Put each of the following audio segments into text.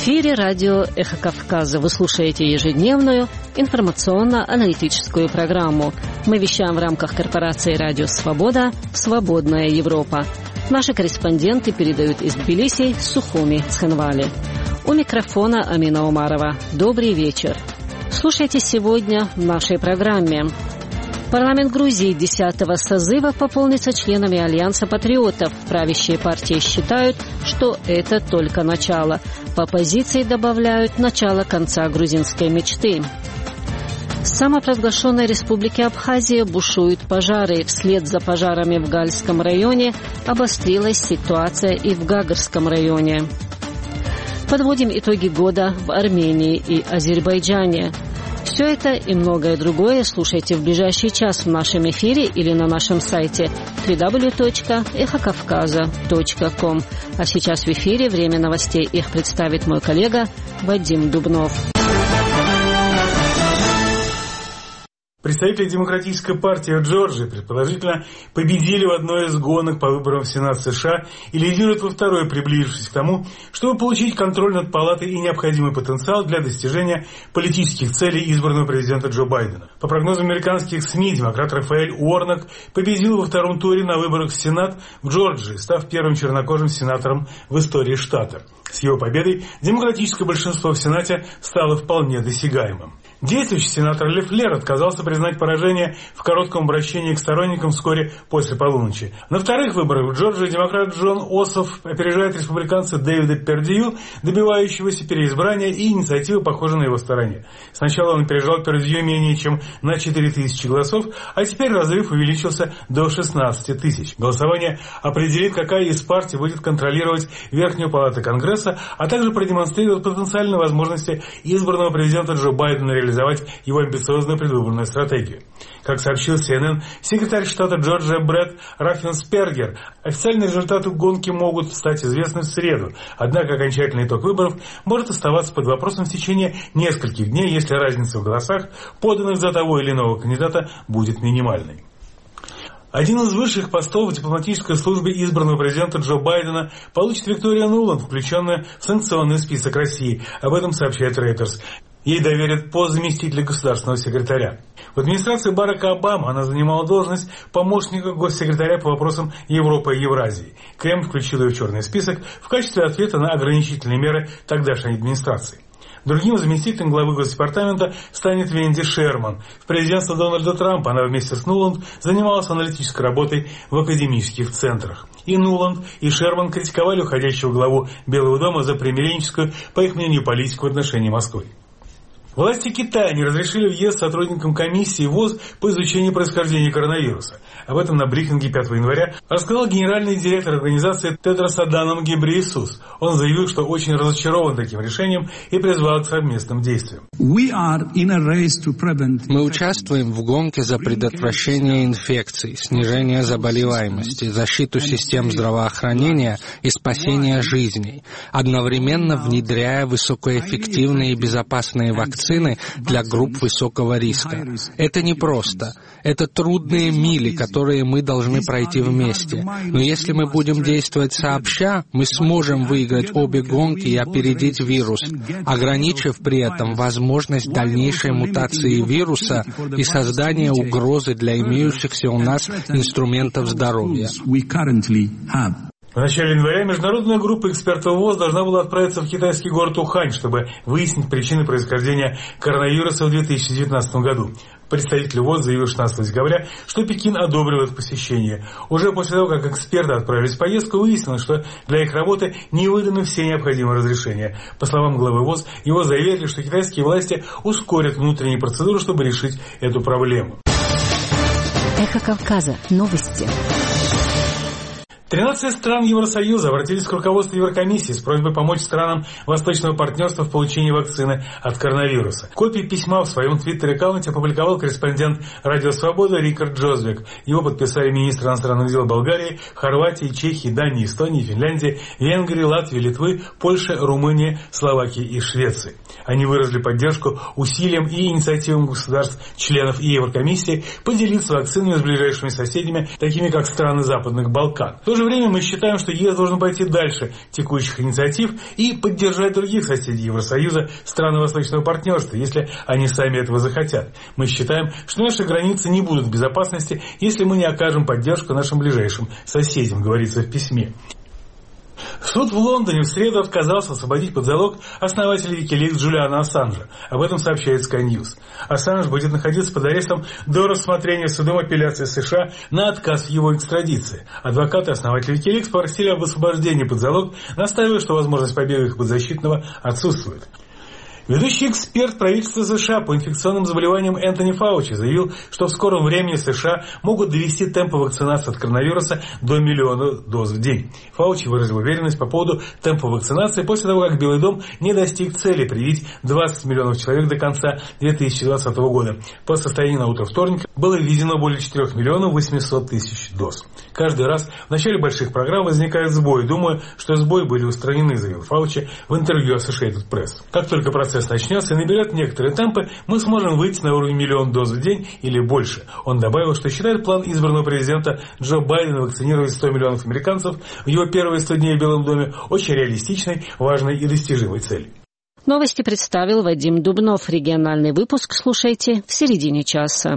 эфире радио «Эхо Кавказа». Вы слушаете ежедневную информационно-аналитическую программу. Мы вещаем в рамках корпорации «Радио Свобода» «Свободная Европа». Наши корреспонденты передают из Тбилиси Сухуми Цхинвали. У микрофона Амина Умарова. Добрый вечер. Слушайте сегодня в нашей программе. Парламент Грузии 10-го созыва пополнится членами Альянса патриотов. Правящие партии считают, что это только начало. По оппозиции добавляют начало конца грузинской мечты. В самопровозглашенной республике Абхазия бушуют пожары. Вслед за пожарами в Гальском районе обострилась ситуация и в Гагарском районе. Подводим итоги года в Армении и Азербайджане. Все это и многое другое слушайте в ближайший час в нашем эфире или на нашем сайте www.эхокавказа.ком. А сейчас в эфире время новостей. Их представит мой коллега Вадим Дубнов. Представители Демократической партии Джорджии предположительно победили в одной из гонок по выборам в Сенат США и лидируют во второй, приближившись к тому, чтобы получить контроль над палатой и необходимый потенциал для достижения политических целей избранного президента Джо Байдена. По прогнозам американских СМИ, демократ Рафаэль Уорнок победил во втором туре на выборах в Сенат в Джорджии, став первым чернокожим сенатором в истории штата. С его победой демократическое большинство в Сенате стало вполне досягаемым. Действующий сенатор Лефлер отказался признать поражение в коротком обращении к сторонникам вскоре после полуночи. На вторых выборах в Джорджии демократ Джон Ософ опережает республиканца Дэвида Пердью, добивающегося переизбрания, и инициатива похожа на его стороне. Сначала он опережал Пердью менее чем на 4000 голосов, а теперь разрыв увеличился до 16 тысяч. Голосование определит, какая из партий будет контролировать Верхнюю палату Конгресса, а также продемонстрирует потенциальные возможности избранного президента Джо Байдена реализовать его амбициозную предвыборную стратегию. Как сообщил CNN, секретарь штата Джорджия Брэд Раффенспергер, официальные результаты гонки могут стать известны в среду, однако окончательный итог выборов может оставаться под вопросом в течение нескольких дней, если разница в голосах, поданных за того или иного кандидата, будет минимальной. Один из высших постов в дипломатической службе избранного президента Джо Байдена получит Виктория Нуланд, включенная в санкционный список России. Об этом сообщает Reuters. Ей доверят пост заместителя государственного секретаря. В администрации Барака Обамы она занимала должность помощника госсекретаря по вопросам Европы и Евразии. Кремль включил ее в черный список в качестве ответа на ограничительные меры тогдашней администрации. Другим заместителем главы Госдепартамента станет Венди Шерман. В президентство Дональда Трампа она вместе с Нуланд занималась аналитической работой в академических центрах. И Нуланд, и Шерман критиковали уходящего главу Белого дома за примиренческую, по их мнению, политику в отношении Москвы. Власти Китая не разрешили въезд сотрудникам комиссии ВОЗ по изучению происхождения коронавируса. Об этом на брифинге 5 января рассказал генеральный директор организации Тедрос Аданом Гебрейесус. Он заявил, что очень разочарован таким решением и призвал к совместным действиям. Мы участвуем в гонке за предотвращение инфекций, снижение заболеваемости, защиту систем здравоохранения и спасение жизней, одновременно внедряя высокоэффективные и безопасные вакцины для групп высокого риска. Это непросто. Это трудные мили, которые мы должны пройти вместе. Но если мы будем действовать сообща, мы сможем выиграть обе гонки и опередить вирус, ограничив при этом возможность дальнейшей мутации вируса и создания угрозы для имеющихся у нас инструментов здоровья. В начале января международная группа экспертов ВОЗ должна была отправиться в китайский город Ухань, чтобы выяснить причины происхождения коронавируса в 2019 году. Представитель ВОЗ заявил 16 декабря, что Пекин одобрил их посещение. Уже после того, как эксперты отправились в поездку, выяснилось, что для их работы не выданы все необходимые разрешения. По словам главы ВОЗ, его заверили, что китайские власти ускорят внутренние процедуры, чтобы решить эту проблему. Эхо Кавказа. Новости. 13 стран Евросоюза обратились к руководству Еврокомиссии с просьбой помочь странам Восточного партнерства в получении вакцины от коронавируса. Копию письма в своем твиттер-аккаунте опубликовал корреспондент «Радио Свобода» Рикард Джозвик. Его подписали министры иностранных дел Болгарии, Хорватии, Чехии, Дании, Эстонии, Финляндии, Венгрии, Латвии, Литвы, Польши, Румынии, Словакии и Швеции. Они выразили поддержку усилиям и инициативам государств-членов и Еврокомиссии поделиться вакцинами с ближайшими соседями, такими как страны Западных Балкан. В то же же время мы считаем, что ЕС должен пойти дальше текущих инициатив и поддержать других соседей Евросоюза, страны Восточного партнерства, если они сами этого захотят. Мы считаем, что наши границы не будут в безопасности, если мы не окажем поддержку нашим ближайшим соседям, говорится в письме. Суд в Лондоне в среду отказался освободить под залог основателя Wikileaks Джулиана Ассанжа. Об этом сообщает Sky News. Ассанж будет находиться под арестом до рассмотрения судом апелляции США на отказ в его экстрадиции. Адвокаты основателя Wikileaks просили об освобождении под залог, настаивая, что возможность побега их подзащитного отсутствует. Ведущий эксперт правительства США по инфекционным заболеваниям Энтони Фаучи заявил, что в скором времени США могут довести темпы вакцинации от коронавируса до 1 миллиона доз в день. Фаучи выразил уверенность по поводу темпа вакцинации после того, как Белый дом не достиг цели привить 20 миллионов человек до конца 2020 года. По состоянию на утро вторника было введено более 4 миллионов 800 тысяч доз. Каждый раз в начале больших программ возникает сбой. Думаю, что сбои были устранены, заявил Фаучи в интервью Associated Press. Как только процесс начнется и наберет некоторые темпы, мы сможем выйти на уровень 1 миллион доз в день или больше. Он добавил, что считает план избранного президента Джо Байдена вакцинировать 100 миллионов американцев в его первые 100 дней в Белом доме очень реалистичной, важной и достижимой целью. Новости представил Вадим Дубнов. Региональный выпуск слушайте в середине часа.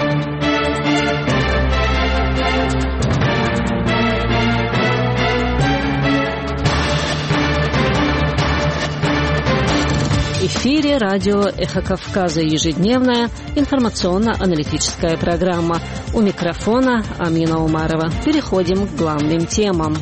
В эфире радио «Эхо Кавказа», ежедневная информационно-аналитическая программа. У микрофона Амина Умарова. Переходим к главным темам.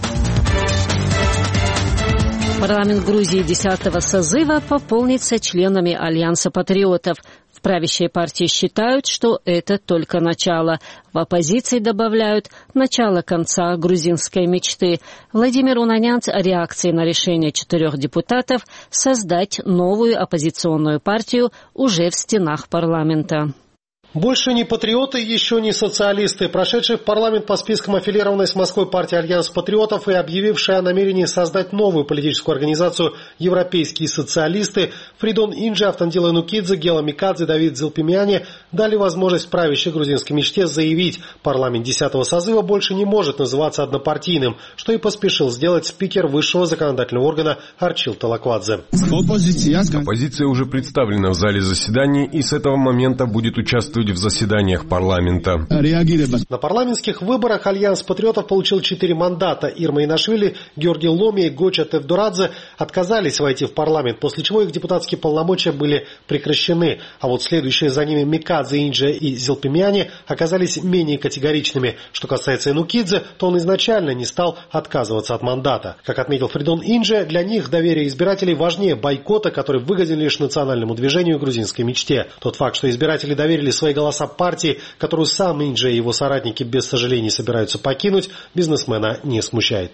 Парламент Грузии 10-го созыва пополнится членами Альянса патриотов. В правящей партии считают, что это только начало. В оппозиции добавляют начало конца грузинской мечты. Владимир Унанянц о реакции на решение 4 депутатов создать новую оппозиционную партию уже в стенах парламента. Больше не патриоты, еще не социалисты. Прошедшие в парламент по спискам аффилированной с Москвой партии «Альянс патриотов» и объявившие о намерении создать новую политическую организацию «Европейские социалисты» Фридон Индже, Автандила Нукидзе, Гела Микадзе, Давид Зилпимяне дали возможность правящей грузинской мечте заявить: парламент 10-го созыва больше не может называться однопартийным, что и поспешил сделать спикер высшего законодательного органа Арчил Талаквадзе. Оппозиция уже представлена в зале заседаний и с этого момента будет участвовать в заседаниях парламента. На парламентских выборах Альянс патриотов получил 4 мандата. Ирма Инашвили, Георгий Ломи и Гоча Тевдорадзе отказались войти в парламент, после чего их депутатские полномочия были прекращены. А вот следующие за ними Микадзе, Индже и Зилпимяне оказались менее категоричными. Что касается Инукидзе, то он изначально не стал отказываться от мандата. Как отметил Фридон Индже, для них доверие избирателей важнее бойкота, который выгоден лишь национальному движению грузинской мечте. Тот факт, что избиратели доверили свои голоса партии, которую сам Индже и его соратники без сожалений собираются покинуть, бизнесмена не смущает.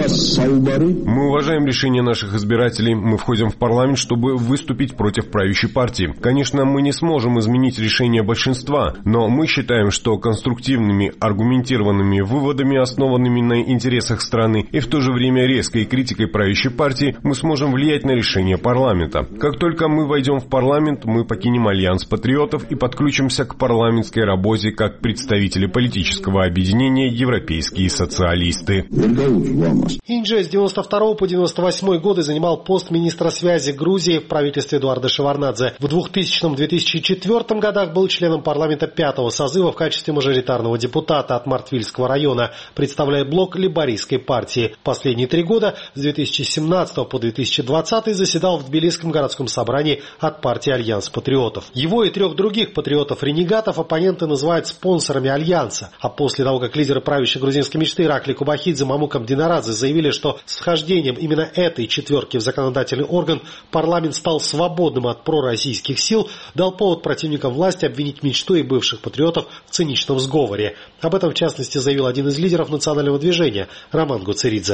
Мы уважаем решение наших избирателей. Мы входим в парламент, чтобы выступить против правящей партии. Конечно, мы не сможем изменить решение большинства, но мы считаем, что конструктивными, аргументированными выводами, основанными на интересах страны и в то же время резкой критикой правящей партии, мы сможем влиять на решение парламента. Как только мы войдем в парламент, мы покинем Альянс патриотов и подключимся к парламентской работе как представители политического объединения «Европейские социалисты». Индже с 92 по 98 годы занимал пост министра связи Грузии в правительстве Эдуарда Шеварднадзе. В 2000-2004 годах был членом парламента 5-го созыва в качестве мажоритарного депутата от Мартвильского района, представляя блок лейбористской партии. Последние 3 года, с 2017 по 2020, заседал в Тбилисском городском собрании от партии «Альянс патриотов». Его и 3 других патриотов-ренегатов оппоненты называют спонсорами Альянса. А после того, как лидеры правящей грузинской мечты Иракли Кубахидзе, Мамук Абдинарадзе заявили, что с вхождением именно этой четверки в законодательный орган парламент стал свободным от пророссийских сил, дал повод противникам власти обвинить мечту и бывших патриотов в циничном сговоре. Об этом, в частности, заявил один из лидеров национального движения Роман Гуцеридзе.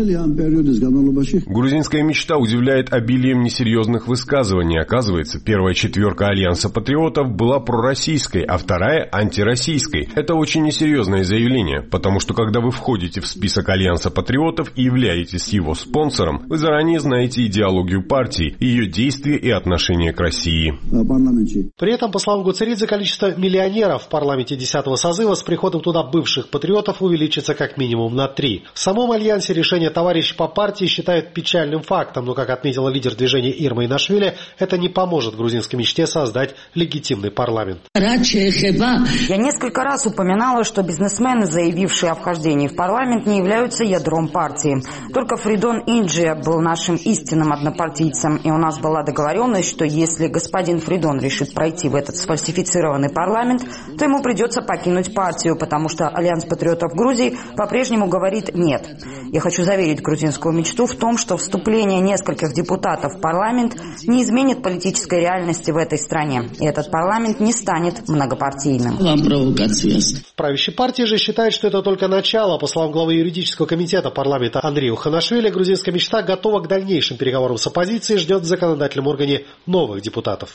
Грузинская мечта удивляет обилием несерьезных высказываний. Оказывается, первая четверка Альянса патриотов была пророссийской. пророссийской, а вторая антироссийской. Это очень несерьезное заявление, потому что когда вы входите в список Альянса патриотов и являетесь его спонсором, вы заранее знаете идеологию партии, ее действия и отношение к России. При этом, по словам Гуцеридзе, количество миллионеров в парламенте 10-го созыва с приходом туда бывших патриотов увеличится как минимум на 3. В самом Альянсе решение товарищей по партии считают печальным фактом, но, как отметила лидер движения Ирма Инашвили, это не поможет грузинской мечте создать легитимный парламент. Я несколько раз упоминала, что бизнесмены, заявившие о вхождении в парламент, не являются ядром партии. Только Фридон Инджи был нашим истинным однопартийцем, и у нас была договоренность, что если господин Фридон решит пройти в этот сфальсифицированный парламент, то ему придется покинуть партию, потому что Альянс патриотов Грузии по-прежнему говорит «нет». Я хочу заверить грузинскую мечту в том, что вступление нескольких депутатов в парламент не изменит политической реальности в этой стране, и этот парламент не станет многопартийным. В правящей партии же считают, что это только начало. По словам главы юридического комитета парламента Андрея Ханашвили, грузинская мечта готова к дальнейшим переговорам с оппозицией и ждет в законодательном органе новых депутатов.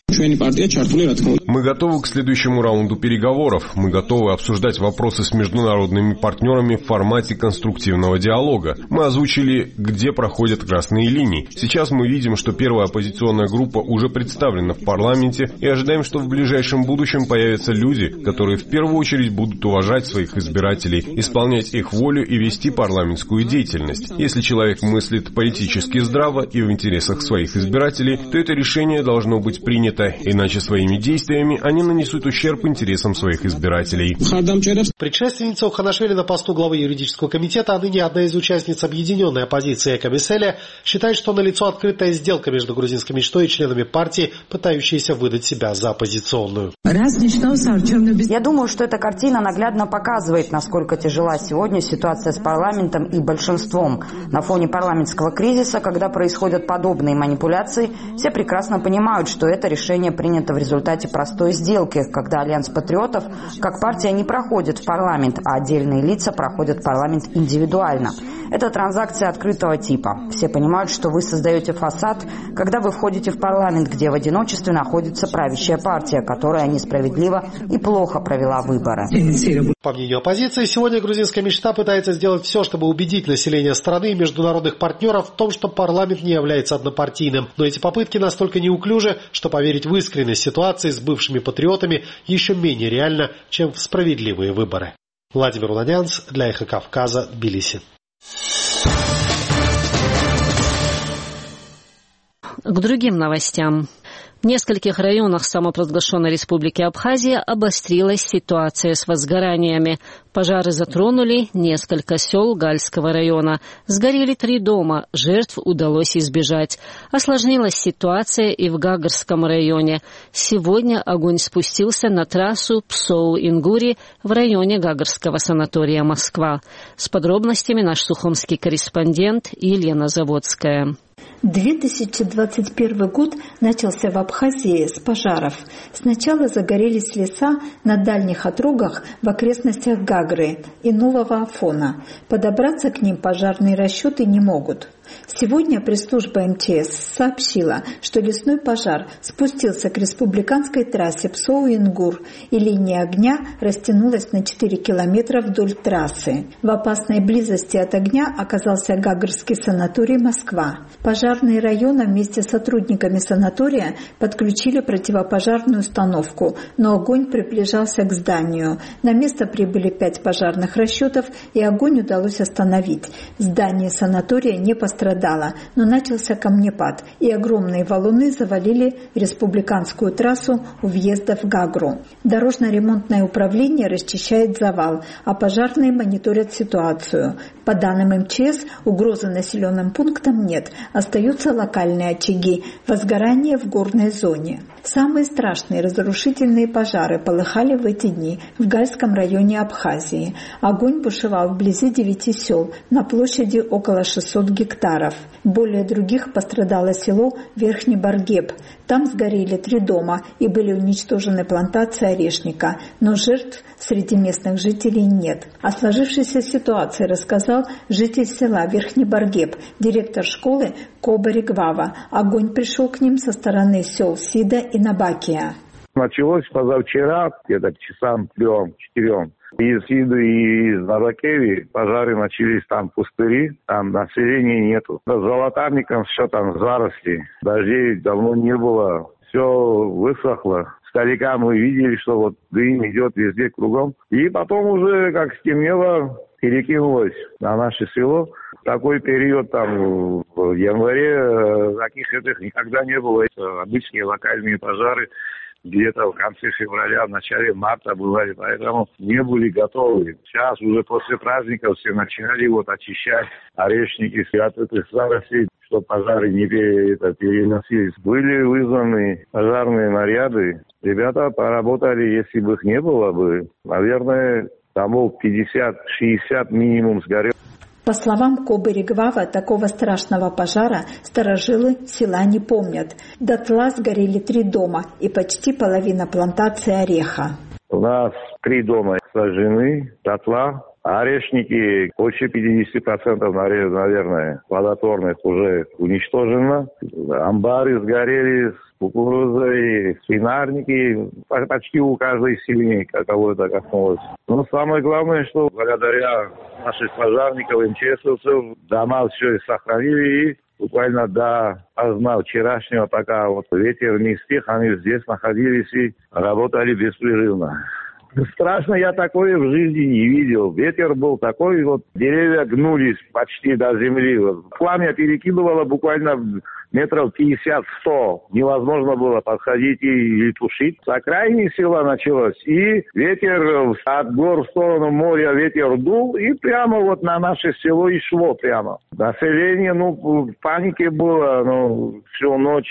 Мы готовы к следующему раунду переговоров. Мы готовы обсуждать вопросы с международными партнерами в формате конструктивного диалога. Мы озвучили, где проходят красные линии. Сейчас мы видим, что первая оппозиционная группа уже представлена в парламенте, и ожидаем, что в ближайшем будущем появятся люди, которые в первую очередь будут уважать своих избирателей, исполнять их волю и вести парламентскую деятельность. Если человек мыслит политически здраво и в интересах своих избирателей, то это решение должно быть принято, иначе своими действиями они нанесут ущерб интересам своих избирателей. Предшественница Ханашвили на посту главы юридического комитета, а ныне одна из участниц объединенной оппозиции Эка Беселя, считает, что налицо открытая сделка между грузинской мечтой и членами партии, пытающиеся выдать себя за оппозиционную. Я думаю, что эта картина наглядно показывает, насколько тяжела сегодня ситуация с парламентом и большинством. На фоне парламентского кризиса, когда происходят подобные манипуляции, все прекрасно понимают, что это решение принято в результате простой сделки, когда Альянс патриотов, как партия, не проходит в парламент, а отдельные лица проходят в парламент индивидуально. Это транзакция открытого типа. Все понимают, что вы создаете фасад, когда вы входите в парламент, где в одиночестве находится правящая партия, которая несправедливо и плохо провела выборы. По мнению оппозиции, сегодня грузинская мечта пытается сделать все, чтобы убедить население страны и международных партнеров в том, что парламент не является однопартийным. Но эти попытки настолько неуклюжи, что поверить в искренность ситуации с бывшими патриотами еще менее реально, чем в справедливые выборы. Владимир Уланянц для Эхо Кавказа, Тбилиси. К другим новостям. В нескольких районах самопровозглашенной республики Абхазия обострилась ситуация с возгораниями. Пожары затронули несколько сел Гальского района. Сгорели 3 дома, жертв удалось избежать. Осложнилась ситуация и в Гагарском районе. Сегодня огонь спустился на трассу Псоу-Ингури в районе Гагарского санатория «Москва». С подробностями наш сухумский корреспондент Елена Заводская. 2021 год начался в Абхазии с пожаров. Сначала загорелись леса на дальних отрогах в окрестностях Гагры и Нового Афона. Подобраться к ним пожарные расчеты не могут. Сегодня пресс-служба МЧС сообщила, что лесной пожар спустился к республиканской трассе Псоу-Ингур, и линия огня растянулась на 4 километра вдоль трассы. В опасной близости от огня оказался Гагарский санаторий «Москва». Пожарные района вместе с сотрудниками санатория подключили противопожарную установку, но огонь приближался к зданию. На место прибыли 5 пожарных расчетов, и огонь удалось остановить. Здание санатория не пострадало, но начался камнепад, и огромные валуны завалили республиканскую трассу у въезда в Гагру. Дорожно-ремонтное управление расчищает завал, а пожарные мониторят ситуацию. По данным МЧС, угрозы населенным пунктам нет, остаются локальные очаги, возгорания в горной зоне. Самые страшные разрушительные пожары полыхали в эти дни в Гальском районе Абхазии. Огонь бушевал вблизи 9 сел на площади около 600 гектаров. Более других пострадало село Верхний Баргеб. Там сгорели 3 дома и были уничтожены плантации орешника, но жертв среди местных жителей нет. О сложившейся ситуации рассказал житель села Верхний Баргеб, директор школы Коба Регвава. Огонь пришел к ним со стороны сел Сида и Набакия. Началось позавчера, где-то к часам 3-4. Из Сиды и из Назакеви пожары начались там пустыри, там населения нету. За Золотарником все там заросли, дождей давно не было, все высохло. Издалека мы видели, что вот дым идет везде кругом. И потом уже, как стемнело, перекинулось на наше село. В такой период, там, в январе, таких этих никогда не было. Это обычные локальные пожары. Где-то в конце февраля, в начале марта бывали, поэтому не были готовы. Сейчас уже после праздников все начинали вот очищать орешники от этих зарослей, чтобы пожары не переносились. Были вызваны пожарные наряды. Ребята поработали, если бы их не было бы, наверное, домов 50-60 минимум сгорел. По словам Кобы Ригвава, такого страшного пожара старожилы села не помнят. Дотла сгорели 3 дома и почти половина плантации ореха. У нас 3 дома сожжены, дотла. Орешники, больше 50%, наверное, плодотворных уже уничтожено. Амбары сгорели с кукурузой, свинарники, почти у каждой семьи, кого это коснулось. Но самое главное, что благодаря наших пожарников, МЧСовцев, дома все сохранили и буквально до поздна вчерашнего, пока вот ветер не стих, они здесь находились и работали беспрерывно. Страшно, я такое в жизни не видел. Ветер был такой, вот деревья гнулись почти до земли. Пламя перекидывало буквально метров 50-100. Невозможно было подходить и тушить. С окраины села началось. И ветер от гор в сторону моря ветер дул. И прямо вот на наше село и шло прямо. Население, в панике было, всю ночь.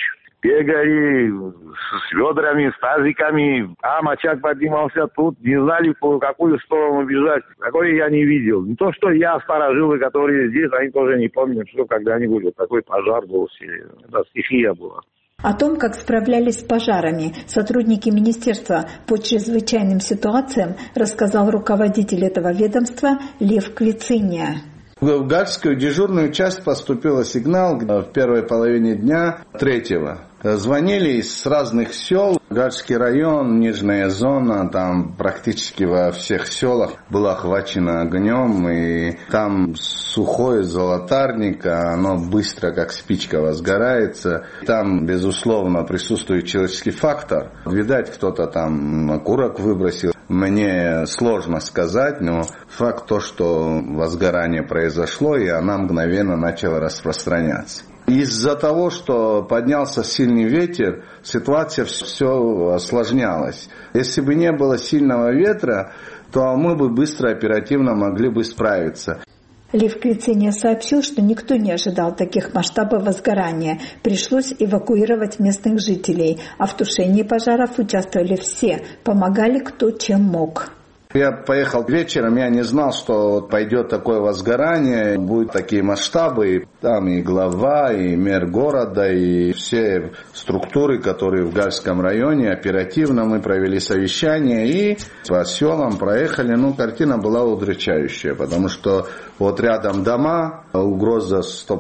Бегали с ведрами, с тазиками, там очаг поднимался тут, не знали, в какую сторону бежать. Такое я не видел. Не то, что я, старожилы, которые здесь, они тоже не помнят, что когда-нибудь вот такой пожар был в селе. Это стихия была. О том, как справлялись с пожарами сотрудники Министерства по чрезвычайным ситуациям, рассказал руководитель этого ведомства Лев Квициния. В Гальскую дежурную часть поступил сигнал в первой половине дня 3-го. Звонили с разных сел. Гальский район, нижняя зона, там практически во всех селах было охвачено огнем. И там сухой золотарник, оно быстро, как спичка, возгорается. Там, безусловно, присутствует человеческий фактор. Видать, кто-то там окурок выбросил. Мне сложно сказать, но факт то, что возгорание произошло, и она мгновенно начала распространяться. Из-за того, что поднялся сильный ветер, ситуация все осложнялась. Если бы не было сильного ветра, то мы бы быстро, оперативно могли бы справиться. Лев Квициния сообщил, что никто не ожидал таких масштабов возгорания. Пришлось эвакуировать местных жителей, а в тушении пожаров участвовали все, помогали кто чем мог. Я поехал вечером, я не знал, что пойдет такое возгорание, будут такие масштабы. Там и глава, и мэр города, и все структуры, которые в Гальском районе, оперативно мы провели совещание и по селам проехали. Картина была удручающая, потому что вот рядом дома, угроза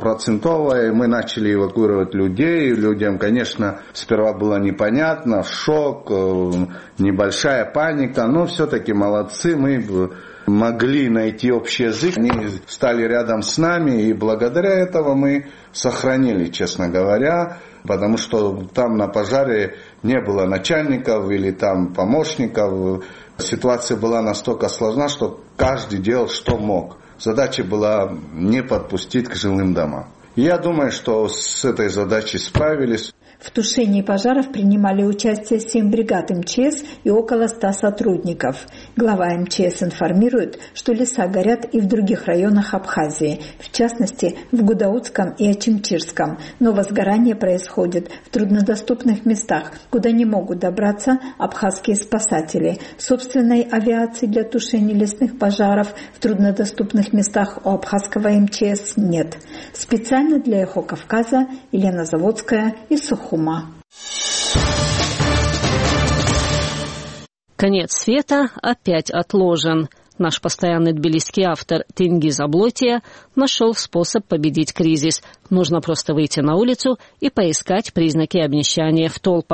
100%, мы начали эвакуировать людей. Людям, конечно, сперва было непонятно, шок, небольшая паника, но все-таки молодцы, мы могли найти общий язык, они стали рядом с нами, и благодаря этому мы сохранили, честно говоря, потому что там на пожаре не было начальников или там помощников. Ситуация была настолько сложна, что каждый делал, что мог. Задача была не подпустить к жилым домам. Я думаю, что с этой задачей справились. В тушении пожаров принимали участие 7 бригад МЧС и около 100 сотрудников. Глава МЧС информирует, что леса горят и в других районах Абхазии, в частности в Гудаутском и Ачимчирском. Но возгорание происходит в труднодоступных местах, куда не могут добраться абхазские спасатели. Собственной авиации для тушения лесных пожаров в труднодоступных местах у абхазского МЧС нет. Специально для «Эхо Кавказа» Елена Заводская из Сухума. Конец света опять отложен. Наш постоянный тбилисский автор Тенгиз Аблотия нашел способ победить кризис. Нужно просто выйти на улицу и поискать признаки обнищания в толпах.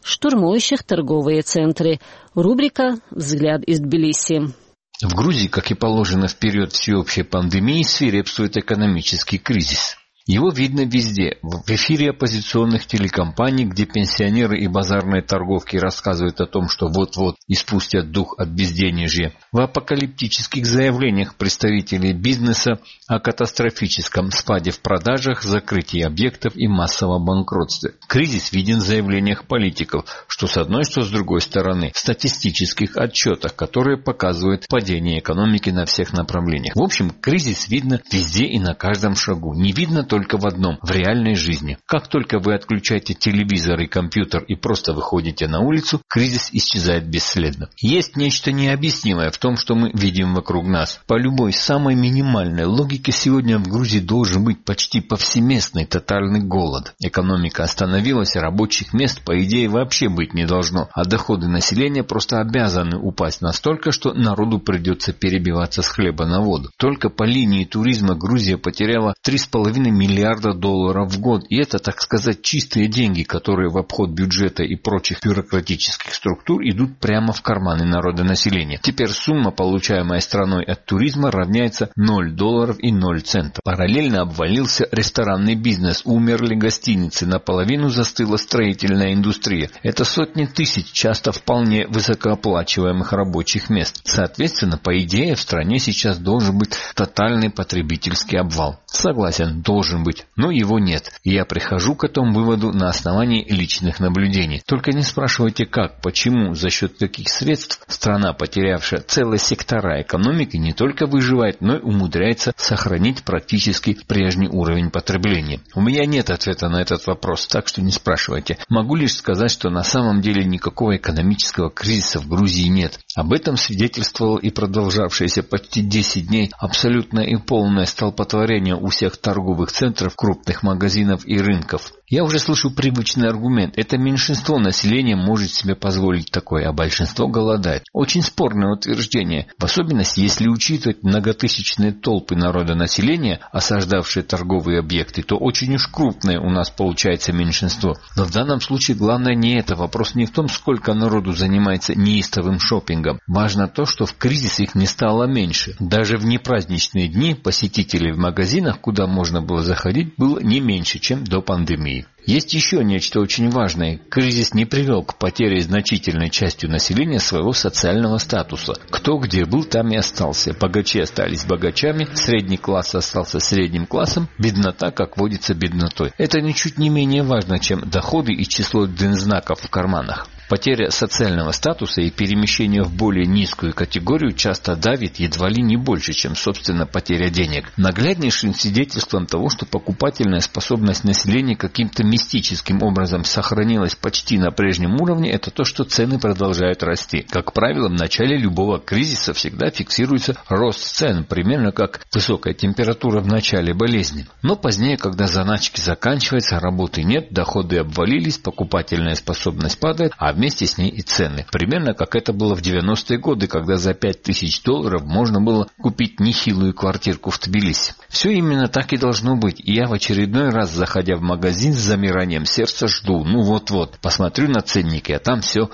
штурмующих торговые центры. Рубрика «Взгляд из Тбилиси». В Грузии, как и положено в период всеобщей пандемии, свирепствует экономический кризис. Его видно везде. В эфире оппозиционных телекомпаний, где пенсионеры и базарные торговки рассказывают о том, что вот-вот испустят дух от безденежья. В апокалиптических заявлениях представителей бизнеса о катастрофическом спаде в продажах, закрытии объектов и массовом банкротстве. Кризис виден в заявлениях политиков, что с одной, что с другой стороны, в статистических отчетах, которые показывают падение экономики на всех направлениях. В общем, кризис видно везде и на каждом шагу. Не видно только в одном – в реальной жизни. Как только вы отключаете телевизор и компьютер и просто выходите на улицу, кризис исчезает бесследно. Есть нечто необъяснимое в том, что мы видим вокруг нас. По любой самой минимальной логике сегодня в Грузии должен быть почти повсеместный тотальный голод. Экономика остановилась, рабочих мест по идее вообще быть не должно, а доходы населения просто обязаны упасть настолько, что народу придется перебиваться с хлеба на воду. Только по линии туризма Грузия потеряла 3,5 миллиарда долларов в год. И это, так сказать, чистые деньги, которые в обход бюджета и прочих бюрократических структур идут прямо в карманы народонаселения. Теперь сумма, получаемая страной от туризма, равняется $0 и 0 центов. Параллельно обвалился ресторанный бизнес, умерли гостиницы, наполовину застыла строительная индустрия. Это сотни тысяч, часто вполне высокооплачиваемых рабочих мест. Соответственно, по идее, в стране сейчас должен быть тотальный потребительский обвал. Согласен, должен быть, но его нет. И я прихожу к этому выводу на основании личных наблюдений. Только не спрашивайте как, почему, за счет каких средств страна, потерявшая целые сектора экономики, не только выживает, но и умудряется сохранить практически прежний уровень потребления. У меня нет ответа на этот вопрос, так что не спрашивайте. Могу лишь сказать, что на самом деле никакого экономического кризиса в Грузии нет. Об этом свидетельствовало и продолжавшееся почти 10 дней абсолютное и полное столпотворение у всех торговых центров, крупных магазинов и рынков. Я уже слышу привычный аргумент. Это меньшинство населения может себе позволить такое, а большинство голодает. Очень спорное утверждение, в особенности если учитывать многотысячные толпы народонаселения, осаждавшие торговые объекты, то очень уж крупное у нас получается меньшинство. Но в данном случае главное не это. Вопрос не в том, сколько народу занимается неистовым шопингом. Важно то, что в кризис их не стало меньше. Даже в непраздничные дни посетителей в магазинах, куда можно было заходить, было не меньше, чем до пандемии. Есть еще нечто очень важное. Кризис не привел к потере значительной частью населения своего социального статуса. Кто где был, там и остался. Богачи остались богачами, средний класс остался средним классом, беднота, как водится, беднотой. Это ничуть не менее важно, чем доходы и число знаков в карманах. Потеря социального статуса и перемещение в более низкую категорию часто давит едва ли не больше, чем, собственно, потеря денег. Нагляднейшим свидетельством того, что покупательная способность населения каким-то мистическим образом сохранилась почти на прежнем уровне, это то, что цены продолжают расти. Как правило, в начале любого кризиса всегда фиксируется рост цен, примерно как высокая температура в начале болезни. Но позднее, когда заначки заканчиваются, работы нет, доходы обвалились, покупательная способность падает, а вместе с ней и цены. Примерно как это было в 90-е годы, когда за $5000 можно было купить нехилую квартирку в Тбилиси. Все именно так и должно быть. И я в очередной раз, заходя в магазин, с замиранием сердца жду. Вот-вот, посмотрю на ценники, а там все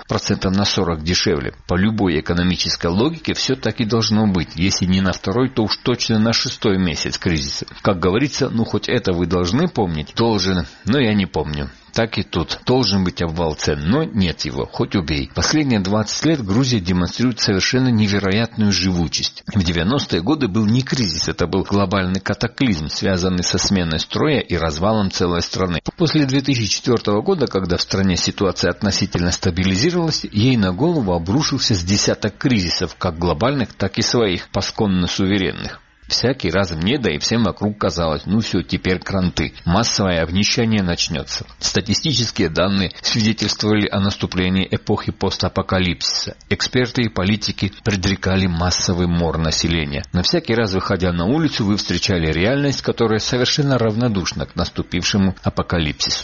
40% дешевле. По любой экономической логике все так и должно быть. Если не на второй, то уж точно на 6-й месяц кризиса. Как говорится, хоть это вы должны помнить. Должен, но я не помню. Так и тут. Должен быть обвал цен, но нет его, хоть убей. Последние 20 лет Грузия демонстрирует совершенно невероятную живучесть. В 90-е годы был не кризис, это был глобальный катаклизм, связанный со сменой строя и развалом целой страны. После 2004 года, когда в стране ситуация относительно стабилизировалась, ей на голову обрушился с десяток кризисов, как глобальных, так и своих, посконно суверенных. Всякий раз мне, да и всем вокруг казалось, все, теперь кранты. Массовое обнищание начнется. Статистические данные свидетельствовали о наступлении эпохи постапокалипсиса. Эксперты и политики предрекали массовый мор населения. Но всякий раз, выходя на улицу, вы встречали реальность, которая совершенно равнодушна к наступившему апокалипсису.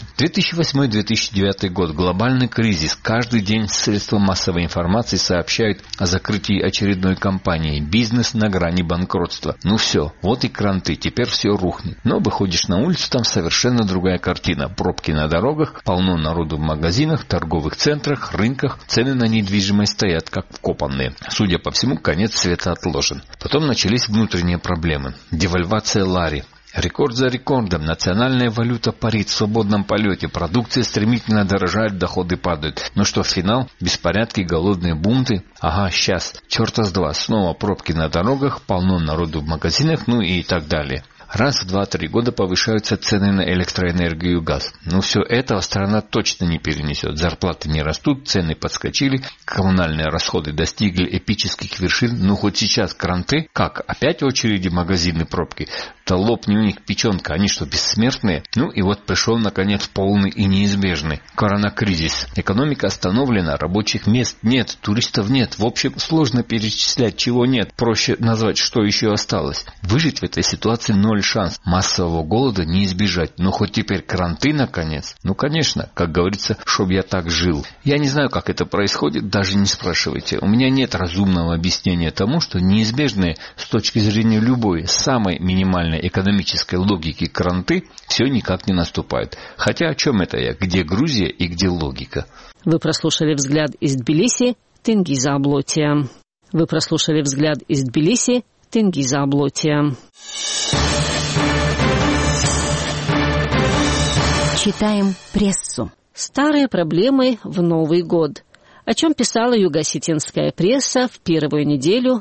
2008-2009 год. Глобальный кризис. Каждый день средства массовой информации сообщают о закрытии очередной компании. Бизнес на грани банкротства. все, вот и кранты, теперь все рухнет. Но выходишь на улицу, там совершенно другая картина. Пробки на дорогах, полно народу в магазинах, торговых центрах, рынках. Цены на недвижимость стоят как вкопанные. Судя по всему, конец света отложен. Потом начались внутренние проблемы. Девальвация лари. Рекорд за рекордом. Национальная валюта парит в свободном полете. Продукция стремительно дорожает, доходы падают. Ну что, финал? Беспорядки, голодные бунты? Ага, сейчас. Черта с два. Снова пробки на дорогах, полно народу в магазинах, ну и так далее. Раз в 2-3 года повышаются цены на электроэнергию и газ. Но все это страна точно не перенесет. Зарплаты не растут, цены подскочили, коммунальные расходы достигли эпических вершин. Ну хоть сейчас кранты, как, опять очереди, магазины, пробки? Да лопни у них печенка, они что, бессмертные? Ну и вот пришел, наконец, полный и неизбежный коронакризис. Экономика остановлена, рабочих мест нет, туристов нет. В общем, сложно перечислять, чего нет. Проще назвать, что еще осталось. Выжить в этой ситуации ноль шанс. Массового голода не избежать. Но хоть теперь кранты, наконец. Ну, конечно, как говорится, чтоб я так жил. Я не знаю, как это происходит, даже не спрашивайте. У меня нет разумного объяснения тому, что неизбежные с точки зрения любой, самой минимальной экономической логики кранты все никак не наступают. Хотя о чем это я? Где Грузия и где логика? Вы прослушали взгляд из Тбилиси, Тенгиза Аблотия. Вы прослушали взгляд из Тбилиси, Тенгиза Аблотия. Читаем прессу. Старые проблемы в Новый год. О чем писала юго-осетинская пресса в первую неделю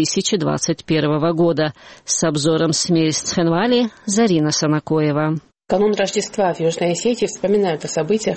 2021 года. С обзором СМИ из Цхинвали Зарина Санакоева. Канун Рождества в Южной Осетии вспоминают о событиях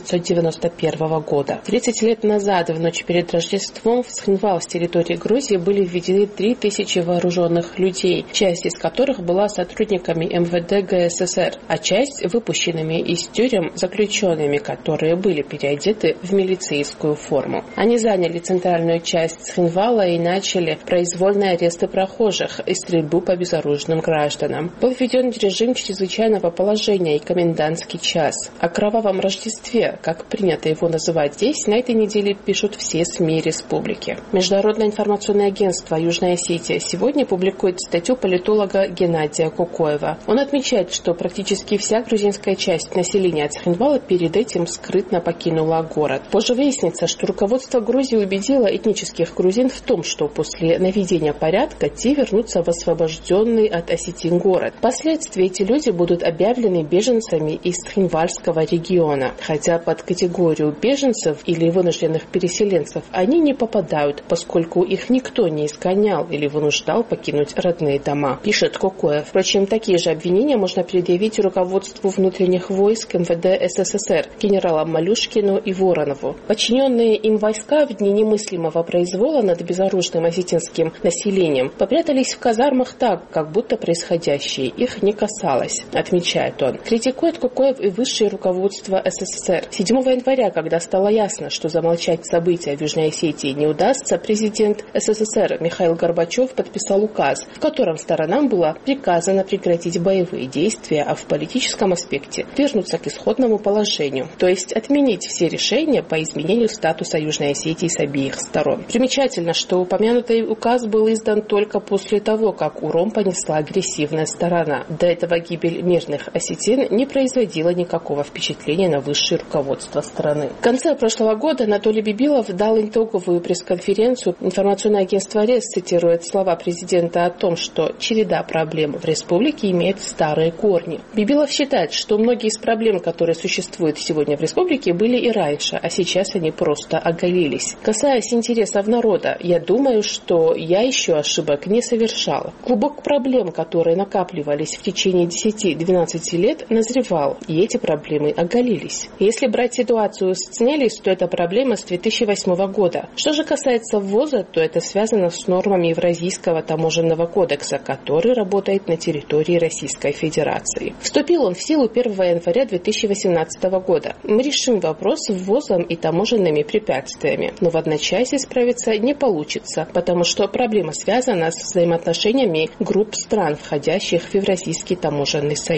1991 года. 30 лет назад, в ночь перед Рождеством, в Цхинвал с территории Грузии были введены 3000 вооруженных людей, часть из которых была сотрудниками МВД ГССР, а часть выпущенными из тюрем заключенными, которые были переодеты в милицейскую форму. Они заняли центральную часть Цхинвала и начали произвольные аресты прохожих и стрельбу по безоружным гражданам. Был введен режим чрезвычайного положения и комендантский час. О кровавом Рождестве, как принято его называть здесь, на этой неделе пишут все СМИ республики. Международное информационное агентство Южная Осетия сегодня публикует статью политолога Геннадия Кокоева. Он отмечает, что практически вся грузинская часть населения Цхинвала перед этим скрытно покинула город. Позже выяснится, что руководство Грузии убедило этнических грузин в том, что после наведения порядка те вернутся в освобожденный от осетин город. Впоследствии эти люди будут объявлены беженцами из Цхинвальского региона, хотя под категорию беженцев или вынужденных переселенцев они не попадают, поскольку их никто не изгонял или вынуждал покинуть родные дома, пишет Кокоев. Впрочем, такие же обвинения можно предъявить руководству внутренних войск МВД СССР генералам Малюшкину и Воронову. Подчиненные им войска в дни немыслимого произвола над безоружным осетинским населением попрятались в казармах так, как будто происходящее их не касалось, отмечает он. Критикует Кокоев и высшее руководство СССР. 7 января, когда стало ясно, что замолчать события в Южной Осетии не удастся, президент СССР Михаил Горбачев подписал указ, в котором сторонам было приказано прекратить боевые действия, а в политическом аспекте вернуться к исходному положению, то есть отменить все решения по изменению статуса Южной Осетии с обеих сторон. Примечательно, что упомянутый указ был издан только после того, как урон понесла агрессивная сторона. До этого гибель мирных осетин не производила никакого впечатления на высшее руководство страны. В конце прошлого года Анатолий Бибилов дал итоговую пресс-конференцию. Информационное агентство РЕС цитирует слова президента о том, что череда проблем в республике имеет старые корни. Бибилов считает, что многие из проблем, которые существуют сегодня в республике, были и раньше, а сейчас они просто оголились. Касаясь интересов народа, я думаю, что я еще ошибок не совершала. Клубок проблем, которые накапливались в течение 10-12 лет, назревал, и эти проблемы оголились. Если брать ситуацию с ЦНЕЛИС, то это проблема с 2008 года. Что же касается ввоза, то это связано с нормами Евразийского таможенного кодекса, который работает на территории Российской Федерации. Вступил он в силу 1 января 2018 года. Мы решим вопрос с ввозом и таможенными препятствиями, но в одночасье справиться не получится, потому что проблема связана с взаимоотношениями групп стран, входящих в Евразийский таможенный союз.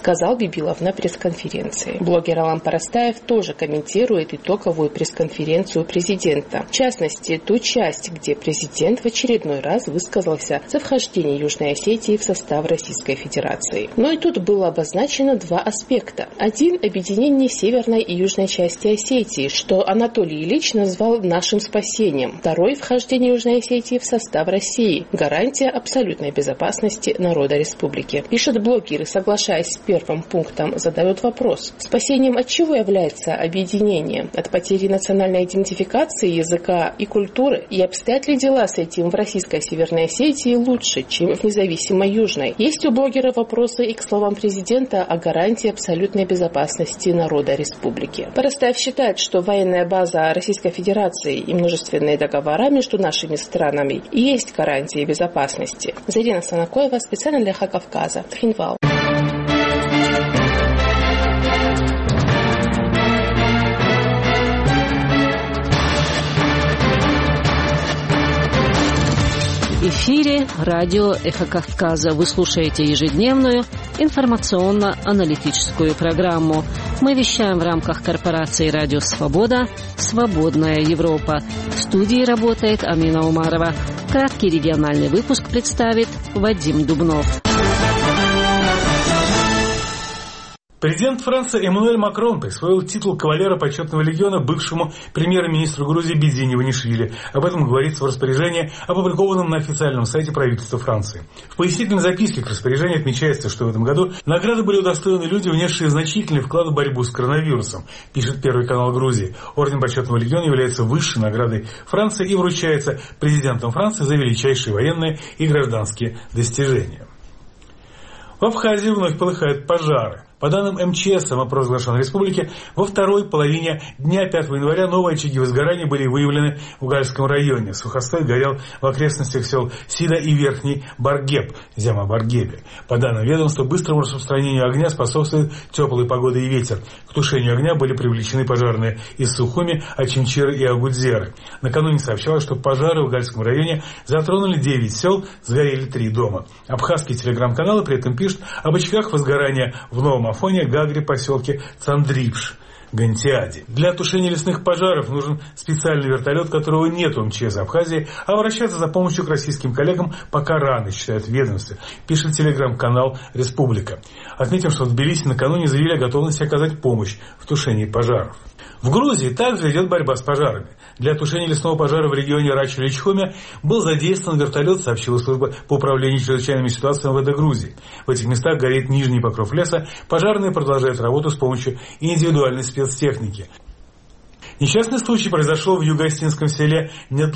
сказал Бибилов на пресс-конференции. Блогер Алам Парастаев тоже комментирует итоговую пресс-конференцию президента. В частности, ту часть, где президент в очередной раз высказался за вхождение Южной Осетии в состав Российской Федерации. Но и тут было обозначено два аспекта. Один – объединение северной и южной части Осетии, что Анатолий Ильич назвал нашим спасением. Второй – вхождение Южной Осетии в состав России. Гарантия абсолютной безопасности народа республики. Пишет блогер и, соглашаясь с первым пунктом, задает вопрос. Спасением от чего является объединение? От потери национальной идентификации, языка и культуры? И обстоят ли дела с этим в российской Северной Осетии лучше, чем в независимой Южной? Есть у блогера вопросы и к словам президента о гарантии абсолютной безопасности народа республики. Парастаев считает, что военная база Российской Федерации и множественные договора между нашими странами и есть гарантии безопасности. Зарина Санакоева, специально для Эхо Кавказа, Тхинвал. В эфире радио «Эхо Кавказа». Вы слушаете ежедневную информационно-аналитическую программу. Мы вещаем в рамках корпорации «Радио Свобода. Свободная Европа». В студии работает Амина Умарова. Краткий региональный выпуск представит Вадим Дубнов. Президент Франции Эммануэль Макрон присвоил титул кавалера почетного легиона бывшему премьер-министру Грузии Бедзине Иванишвили. Об этом говорится в распоряжении, опубликованном на официальном сайте правительства Франции. В пояснительной записке к распоряжению отмечается, что в этом году награды были удостоены люди, внесшие значительный вклад в борьбу с коронавирусом, пишет Первый канал Грузии. Орден почетного легиона является высшей наградой Франции и вручается президентом Франции за величайшие военные и гражданские достижения. В Абхазии вновь полыхают пожары. По данным МЧС самопровозглашенной республики, во второй половине дня 5 января новые очаги возгорания были выявлены в Угальском районе. Сухостой горел в окрестностях сел Сида и Верхний Баргеб, Зяма-Баргебе. По данным ведомства, быстрому распространению огня способствует теплая погода и ветер. К тушению огня были привлечены пожарные из Сухуми, Ачимчиры и Агудзеры. Накануне сообщалось, что пожары в Угальском районе затронули 9 сел, сгорели 3 дома. Абхазские телеграм-каналы при этом пишут об очагах возгорания в Новом Афоне, Гагре, поселке Цандрипш, Гантиаде. Для тушения лесных пожаров нужен специальный вертолет, которого нет у МЧС Абхазии, а обращаться за помощью к российским коллегам пока рано, считает ведомство, пишет телеграм-канал «Республика». Отметим, что в Тбилиси накануне заявили о готовности оказать помощь в тушении пожаров. В Грузии также идет борьба с пожарами. Для тушения лесного пожара в регионе Рачи-Личхоме был задействован вертолет, сообщила служба по управлению чрезвычайными ситуациями МВД Грузии. В этих местах горит нижний покров леса, пожарные продолжают работу с помощью индивидуальной спецтехники. Несчастный случай произошел в юго-осетинском селе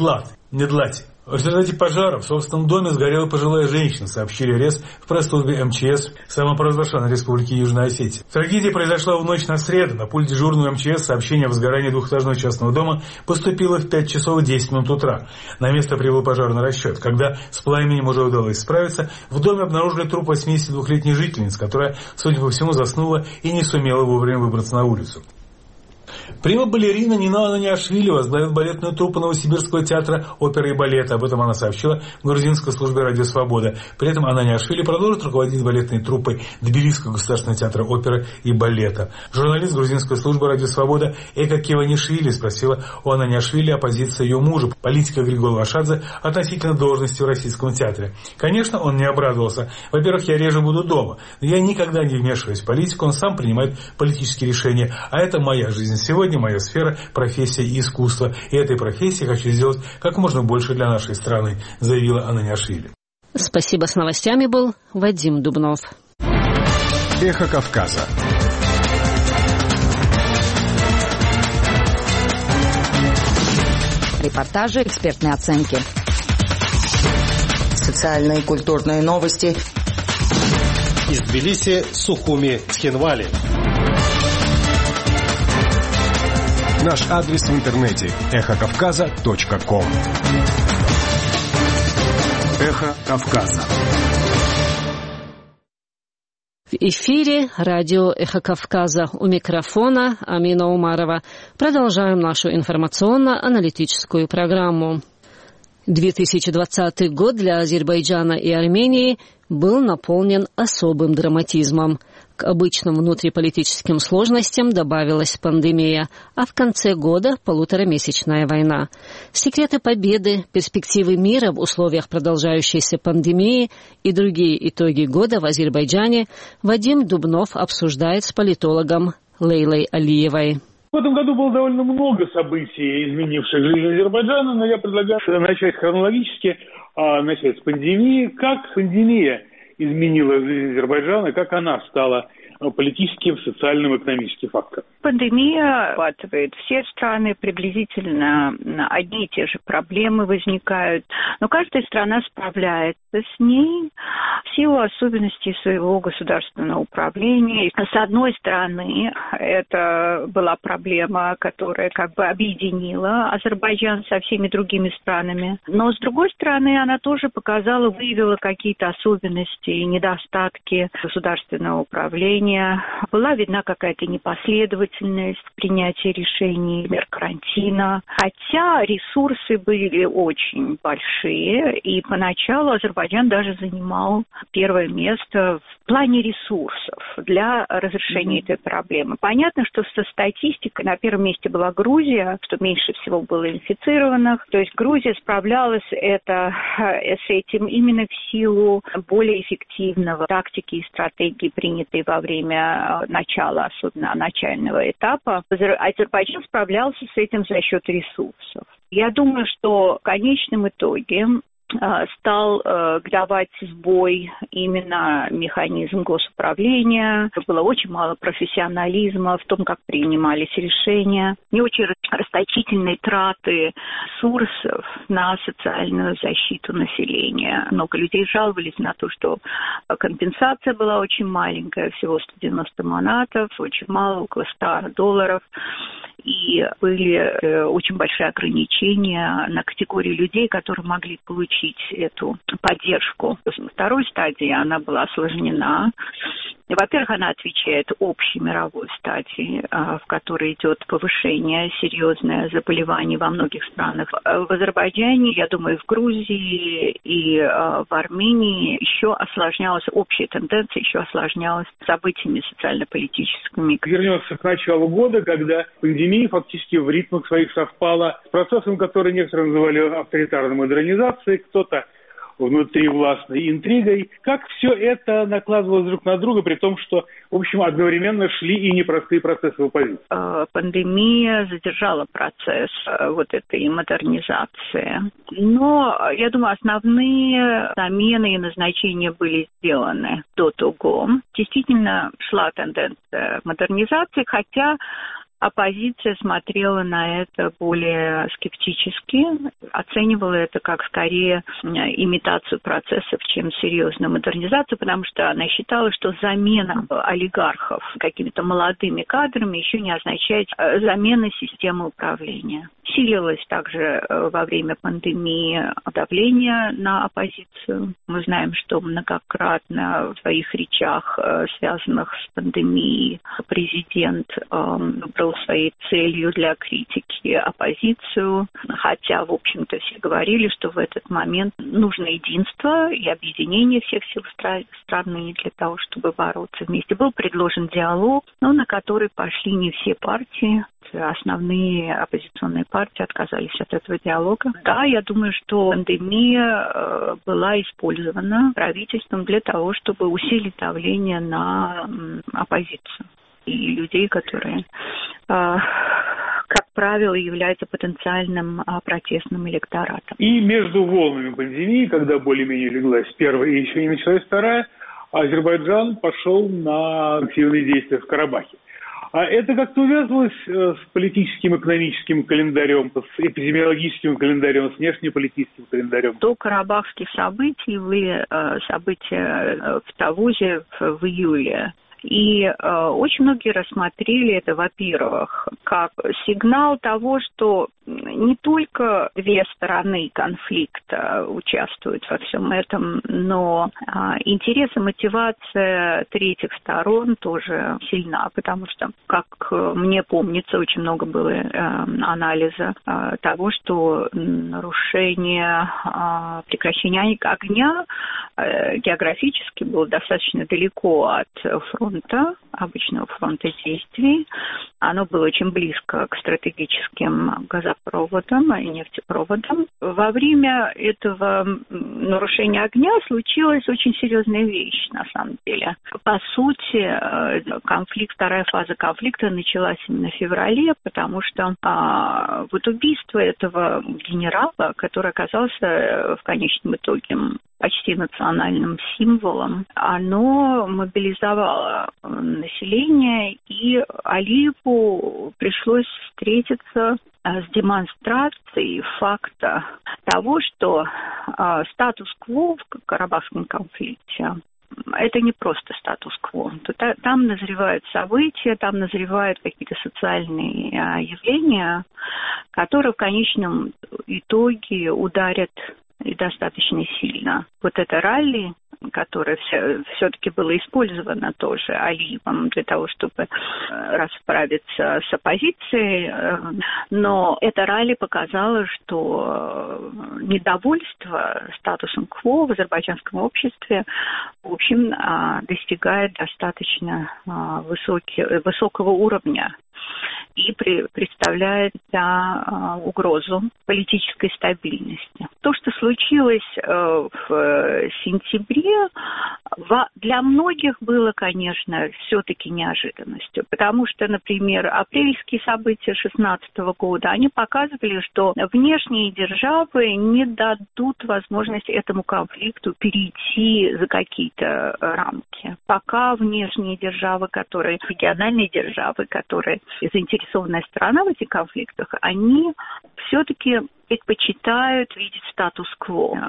Недлати. В результате пожара в собственном доме сгорела пожилая женщина, сообщили РЕС в пресс-службе МЧС самопровозглашенной Республики Южная Осетия. Трагедия произошла в ночь на среду. На пульт дежурного МЧС сообщение о возгорании двухэтажного частного дома поступило в 5 часов 10 минут утра. На место прибыл пожарный расчет. Когда с пламенем уже удалось справиться, в доме обнаружили труп 82-летней жительницы, которая, судя по всему, заснула и не сумела вовремя выбраться на улицу. Прима-балерина Нина Ананиашвили возглавит балетную труппу Новосибирского театра оперы и балета. Об этом она сообщила в грузинской службе «Радио Свобода». При этом Ананиашвили продолжит руководить балетной труппой Тбилисского государственного театра оперы и балета. Журналист грузинской службы «Радио Свобода» Эка Кеванишвили спросила у Ананиашвили о позиции ее мужа, политика Григория Вашадзе, относительно должности в Российском театре. Конечно, он не обрадовался. Во-первых, я реже буду дома, но я никогда не вмешиваюсь в политику, он сам принимает политические решения, а это моя жизнь сегодня, моя сфера, профессия и искусство. И этой профессии хочу сделать как можно больше для нашей страны, заявила Ананиашвили. Спасибо. С новостями был Вадим Дубнов. Эхо Кавказа. Репортажи, экспертные оценки. Социальные и культурные новости. Из Тбилиси, Сухуми, Тхинвали. Наш адрес в интернете эхокавказа.ком. Эхо Кавказа. В эфире радио «Эхо Кавказа». У микрофона Амина Умарова. Продолжаем нашу информационно-аналитическую программу. 2020 год для Азербайджана и Армении был наполнен особым драматизмом. К обычным внутриполитическим сложностям добавилась пандемия, а в конце года полуторамесячная война. Секреты победы, перспективы мира в условиях продолжающейся пандемии и другие итоги года в Азербайджане Вадим Дубнов обсуждает с политологом Лейлой Алиевой. В этом году было довольно много событий, изменивших жизнь Азербайджана, но я предлагаю начать хронологически, начать с пандемии. Как пандемия изменила жизнь Азербайджана, как она стала политическим, социальным, экономическим фактором? Пандемия охватывает все страны, приблизительно одни и те же проблемы возникают, но каждая страна справляется с ней в силу особенностей своего государственного управления. С одной стороны, это была проблема, которая как бы объединила Азербайджан со всеми другими странами, но с другой стороны, она тоже показала, выявила какие-то особенности и недостатки государственного управления. Была видна какая-то непоследовательность в принятии решений, мер карантина. Хотя ресурсы были очень большие, и поначалу Азербайджан даже занимал первое место в плане ресурсов для разрешения этой проблемы. Понятно, что со статистикой на первом месте была Грузия, что меньше всего было инфицированных. То есть Грузия справлялась с этим именно в силу более эффективного тактики и стратегии, принятой во время начала, особенно начального этапа. Азербайджан справлялся с этим за счет ресурсов. Я думаю, что в конечном итоге стал давать сбой именно механизм госуправления. Было очень мало профессионализма в том, как принимались решения. Не очень расточительные траты ресурсов на социальную защиту населения. Много людей жаловались на то, что компенсация была очень маленькая, всего 190 манатов, очень мало, около $100. И были очень большие ограничения на категории людей, которые могли получить эту поддержку. На второй стадии она была осложнена. Во-первых, она отвечает общей мировой стадии, в которой идет повышение, серьезное заболевание во многих странах. В Азербайджане, я думаю, в Грузии и в Армении еще осложнялась общая тенденция, еще осложнялась событиями социально-политическими. Вернемся к началу года, когда пандемия фактически в ритмах своих совпала с процессом, который некоторые называли авторитарной модернизацией, кто-то внутривластной интригой. Как все это накладывалось друг на друга, при том, что, в общем, одновременно шли и непростые процессы в оппозиции? Пандемия задержала процесс вот этой модернизации. Но, я думаю, основные замены и назначения были сделаны до того. Действительно шла тенденция модернизации, хотя оппозиция смотрела на это более скептически, оценивала это как скорее имитацию процессов, чем серьезную модернизацию, потому что она считала, что замена олигархов какими-то молодыми кадрами еще не означает замены системы управления. Усилилось также во время пандемии давление на оппозицию. Мы знаем, что многократно в своих речах, связанных с пандемией, президент выбрал своей целью для критики оппозицию, хотя, в общем-то, все говорили, что в этот момент нужно единство и объединение всех сил страны для того, чтобы бороться вместе. Был предложен диалог, но на который пошли не все партии. Основные оппозиционные партии отказались от этого диалога. Да, я думаю, что пандемия была использована правительством для того, чтобы усилить давление на оппозицию и людей, которые, как правило, являются потенциальным протестным электоратом. И между волнами пандемии, когда более-менее леглась первая и еще не началась вторая, Азербайджан пошел на активные действия в Карабахе. А это как-то увязывалось с политическим, экономическим календарем, с эпидемиологическим календарем, с внешнеполитическим календарем? До карабахских событий были события в Тавузе в июле. И очень многие рассмотрели это, во-первых, как сигнал того, что не только две стороны конфликта участвуют во всем этом, но интерес и мотивация третьих сторон тоже сильна, потому что, как мне помнится, очень много было анализа того, что нарушение прекращения огня географически было достаточно далеко от фронта, обычного фронта действий. Оно было очень близко к стратегическим газопроводам и нефтепроводам. Во время этого нарушения огня случилась очень серьезная вещь, на самом деле. По сути, вторая фаза конфликта началась именно в феврале, потому что вот убийство этого генерала, который оказался в конечном итоге почти национальным символом, оно мобилизовало население, и Алиеву пришлось встретиться с демонстрацией факта того, что статус-кво в Карабахском конфликте это не просто статус-кво. Там назревают события, там назревают какие-то социальные явления, которые в конечном итоге ударят и достаточно сильно. Вот это ралли, которое все-таки было использовано тоже Алиевым для того, чтобы расправиться с оппозицией, но это ралли показало, что недовольство статусом кво в азербайджанском обществе, в общем, достигает достаточно высокого уровня и представляет угрозу политической стабильности. То, что случилось в сентябре, для многих было, конечно, все-таки неожиданностью, потому что, например, апрельские события 2016 года, они показывали, что внешние державы не дадут возможность этому конфликту перейти за какие-то рамки. Пока внешние державы, региональные державы, которые заинтересованная сторона в этих конфликтах, они все-таки предпочитают видеть статус-кво,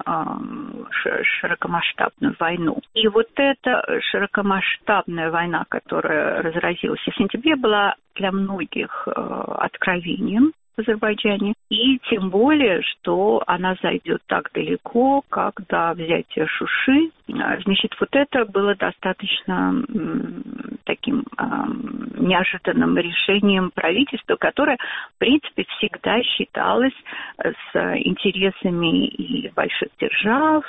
широкомасштабную войну. И вот эта широкомасштабная война, которая разразилась в сентябре, была для многих откровением в Азербайджане. И тем более, что она зайдет так далеко, как до взятия Шуши. Значит, вот это было достаточно таким неожиданным решением правительства, которое, в принципе, всегда считалось с интересами и больших держав,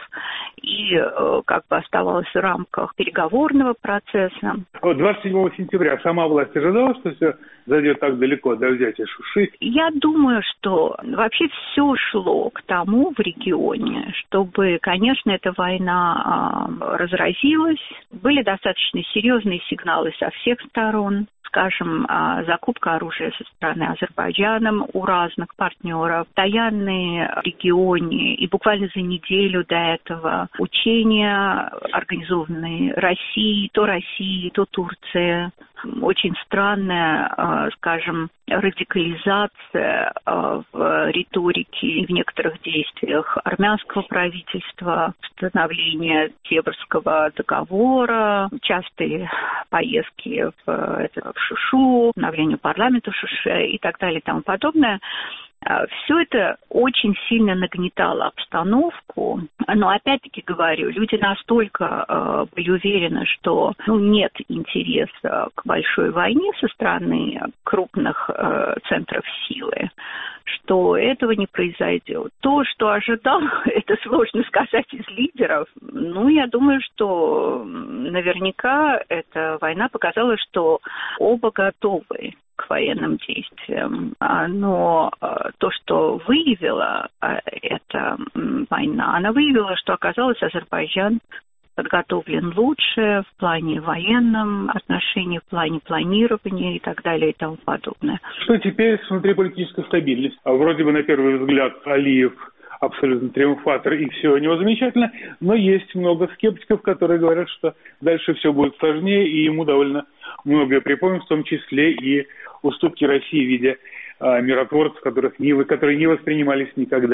и как бы оставалось в рамках переговорного процесса. 27 сентября сама власть ожидала, что все зайдет так далеко до взятия Шуши? Я думаю, что вообще все шло к тому в регионе, чтобы, конечно, эта война разразилась. Были достаточно серьезные сигналы со всех сторон. Скажем, закупка оружия со стороны Азербайджана у разных партнеров, постоянные в регионе, и буквально за неделю до этого учения, организованные Россией, то Турция. Очень странная, скажем, радикализация в риторике и в некоторых действиях армянского правительства, становление Теврского договора, частые поездки в Шушу, обновление парламента в Шуше и так далее и тому подобное. Все это очень сильно нагнетало обстановку, но опять-таки говорю, люди настолько были уверены, что нет интереса к большой войне со стороны крупных центров силы, что этого не произойдет. То, что ожидал, это сложно сказать из лидеров. Я думаю, что наверняка эта война показала, что оба готовы к военным действиям. Но то, что выявила эта война, она выявила, что оказалось Азербайджан подготовлен лучше в плане военном отношении, в плане планирования и так далее и тому подобное. Что теперь с внутриполитической стабильностью? Вроде бы на первый взгляд Алиев абсолютно триумфатор и все у него замечательно, но есть много скептиков, которые говорят, что дальше все будет сложнее, и ему довольно многое припомнят, в том числе и уступки России в виде миротворцев, которые не воспринимались никогда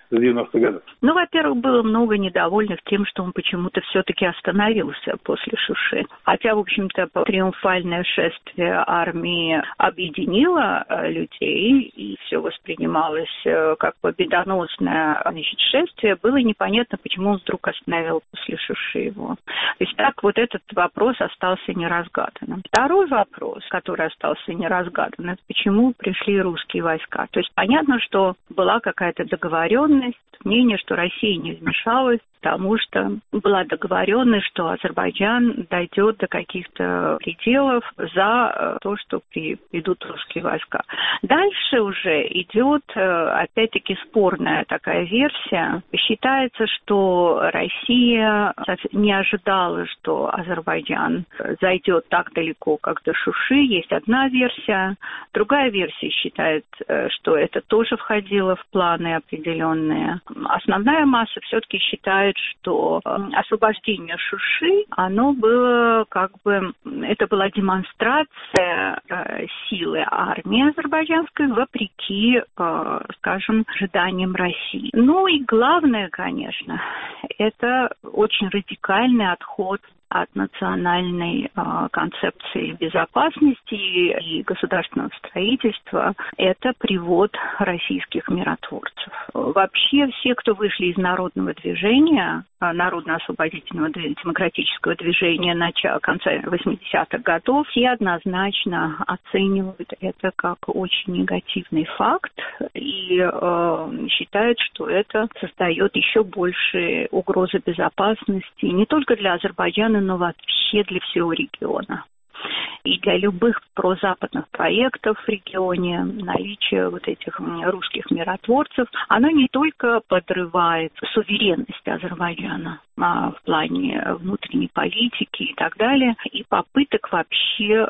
с 90-х годов? Ну, во-первых, было много недовольных тем, что он почему-то все-таки остановился после Шуши. Хотя, в общем-то, триумфальное шествие армии объединило людей, и все воспринималось как победоносное шествие, было непонятно, почему он вдруг остановил после Шуши его. То есть так вот этот вопрос остался неразгаданным. Второй вопрос, который остался неразгаданным, это почему пришли русские войска. То есть понятно, что была какая-то договоренность, мнение, что Россия не вмешалась, потому что была договоренность, что Азербайджан дойдет до каких-то пределов за то, что придут русские войска. Дальше уже идет, опять-таки, спорная такая версия. Считается, что Россия не ожидала, что Азербайджан зайдет так далеко, как до Шуши. Есть одна версия. Другая версия считает, что это тоже входило в планы определенные. Основная масса все-таки считает, что освобождение Шуши, оно было это была демонстрация силы армии азербайджанской вопреки, скажем, ожиданиям России. Ну и главное, конечно, это очень радикальный отход от национальной концепции безопасности и государственного строительства, это привод российских миротворцев. Вообще все, кто вышли из народного движения, народно-освободительного демократического движения конца 80-х годов, все однозначно оценивают это как очень негативный факт и считают, что это создает еще больше угрозы безопасности не только для Азербайджана, но вообще для всего региона. И для любых прозападных проектов в регионе наличие вот этих русских миротворцев, оно не только подрывает суверенность Азербайджана в плане внутренней политики и так далее, и попыток вообще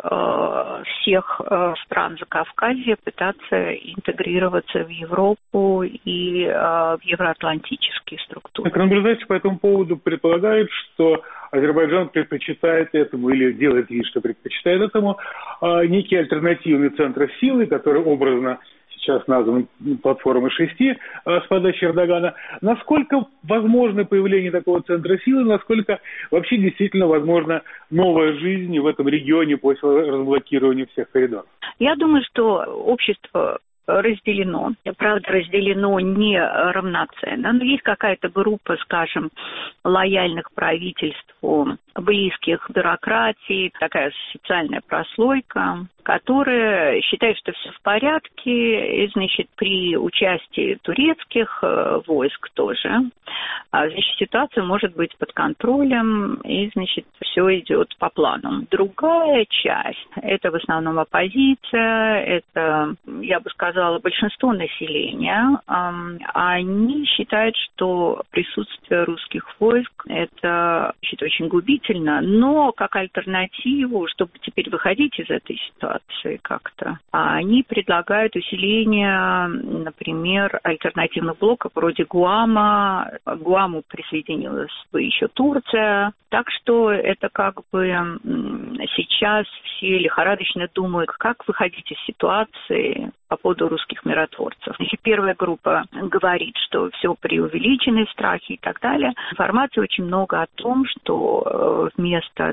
всех стран Закавказья пытаться интегрироваться в Европу и в евроатлантические структуры. Наблюдатели по этому поводу предполагают, что Азербайджан предпочитает этому или делает вид, что предпочитает этому некий альтернативный центр силы, который образно сейчас назван платформой 6 с подачи Эрдогана. Насколько возможно появление такого центра силы, насколько вообще действительно возможна новая жизнь в этом регионе после разблокирования всех коридоров? Я думаю, что общество разделено. Правда, разделено не равноценно. Но есть какая-то группа, скажем, лояльных правительству, близких бюрократии, такая социальная прослойка, которая считает, что все в порядке, и, значит, при участии турецких войск тоже, значит, ситуация может быть под контролем, и, значит, все идет по плану. Другая часть, это в основном оппозиция, это, я бы сказала, большинство населения, они считают, что присутствие русских войск это, значит, очень губительно, но как альтернативу, чтобы теперь выходить из этой ситуации как-то, они предлагают усиление, например, альтернативных блоков вроде Гуама. К Гуаму присоединилась бы еще Турция. Так что это как бы сейчас все лихорадочно думают, как выходить из ситуации по поводу русских миротворцев. Значит, первая группа говорит, что все преувеличены страхи и так далее. Информации очень много о том, что вместо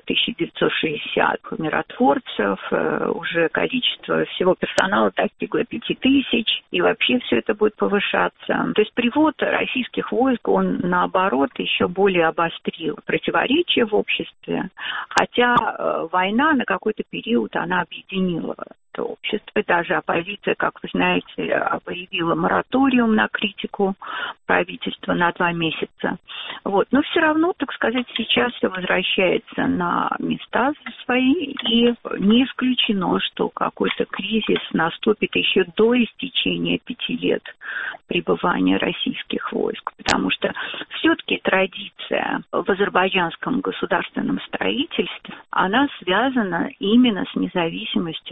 1960 миротворцев уже количество всего персонала достигло 5000, и вообще все это будет повышаться. То есть привод российских войск, он наоборот еще более обострил противоречия в обществе, хотя война на какой-то период она объединила это общество. И даже оппозиция, как вы знаете, объявила мораториум на критику правительства на 2 месяца. Вот. Но все равно, так сказать, сейчас все возвращается на места свои, и не исключено, что какой-то кризис наступит еще до истечения 5 лет пребывания российских войск, потому что все-таки традиция в азербайджанском государственном строительстве, она связана именно с независимостью от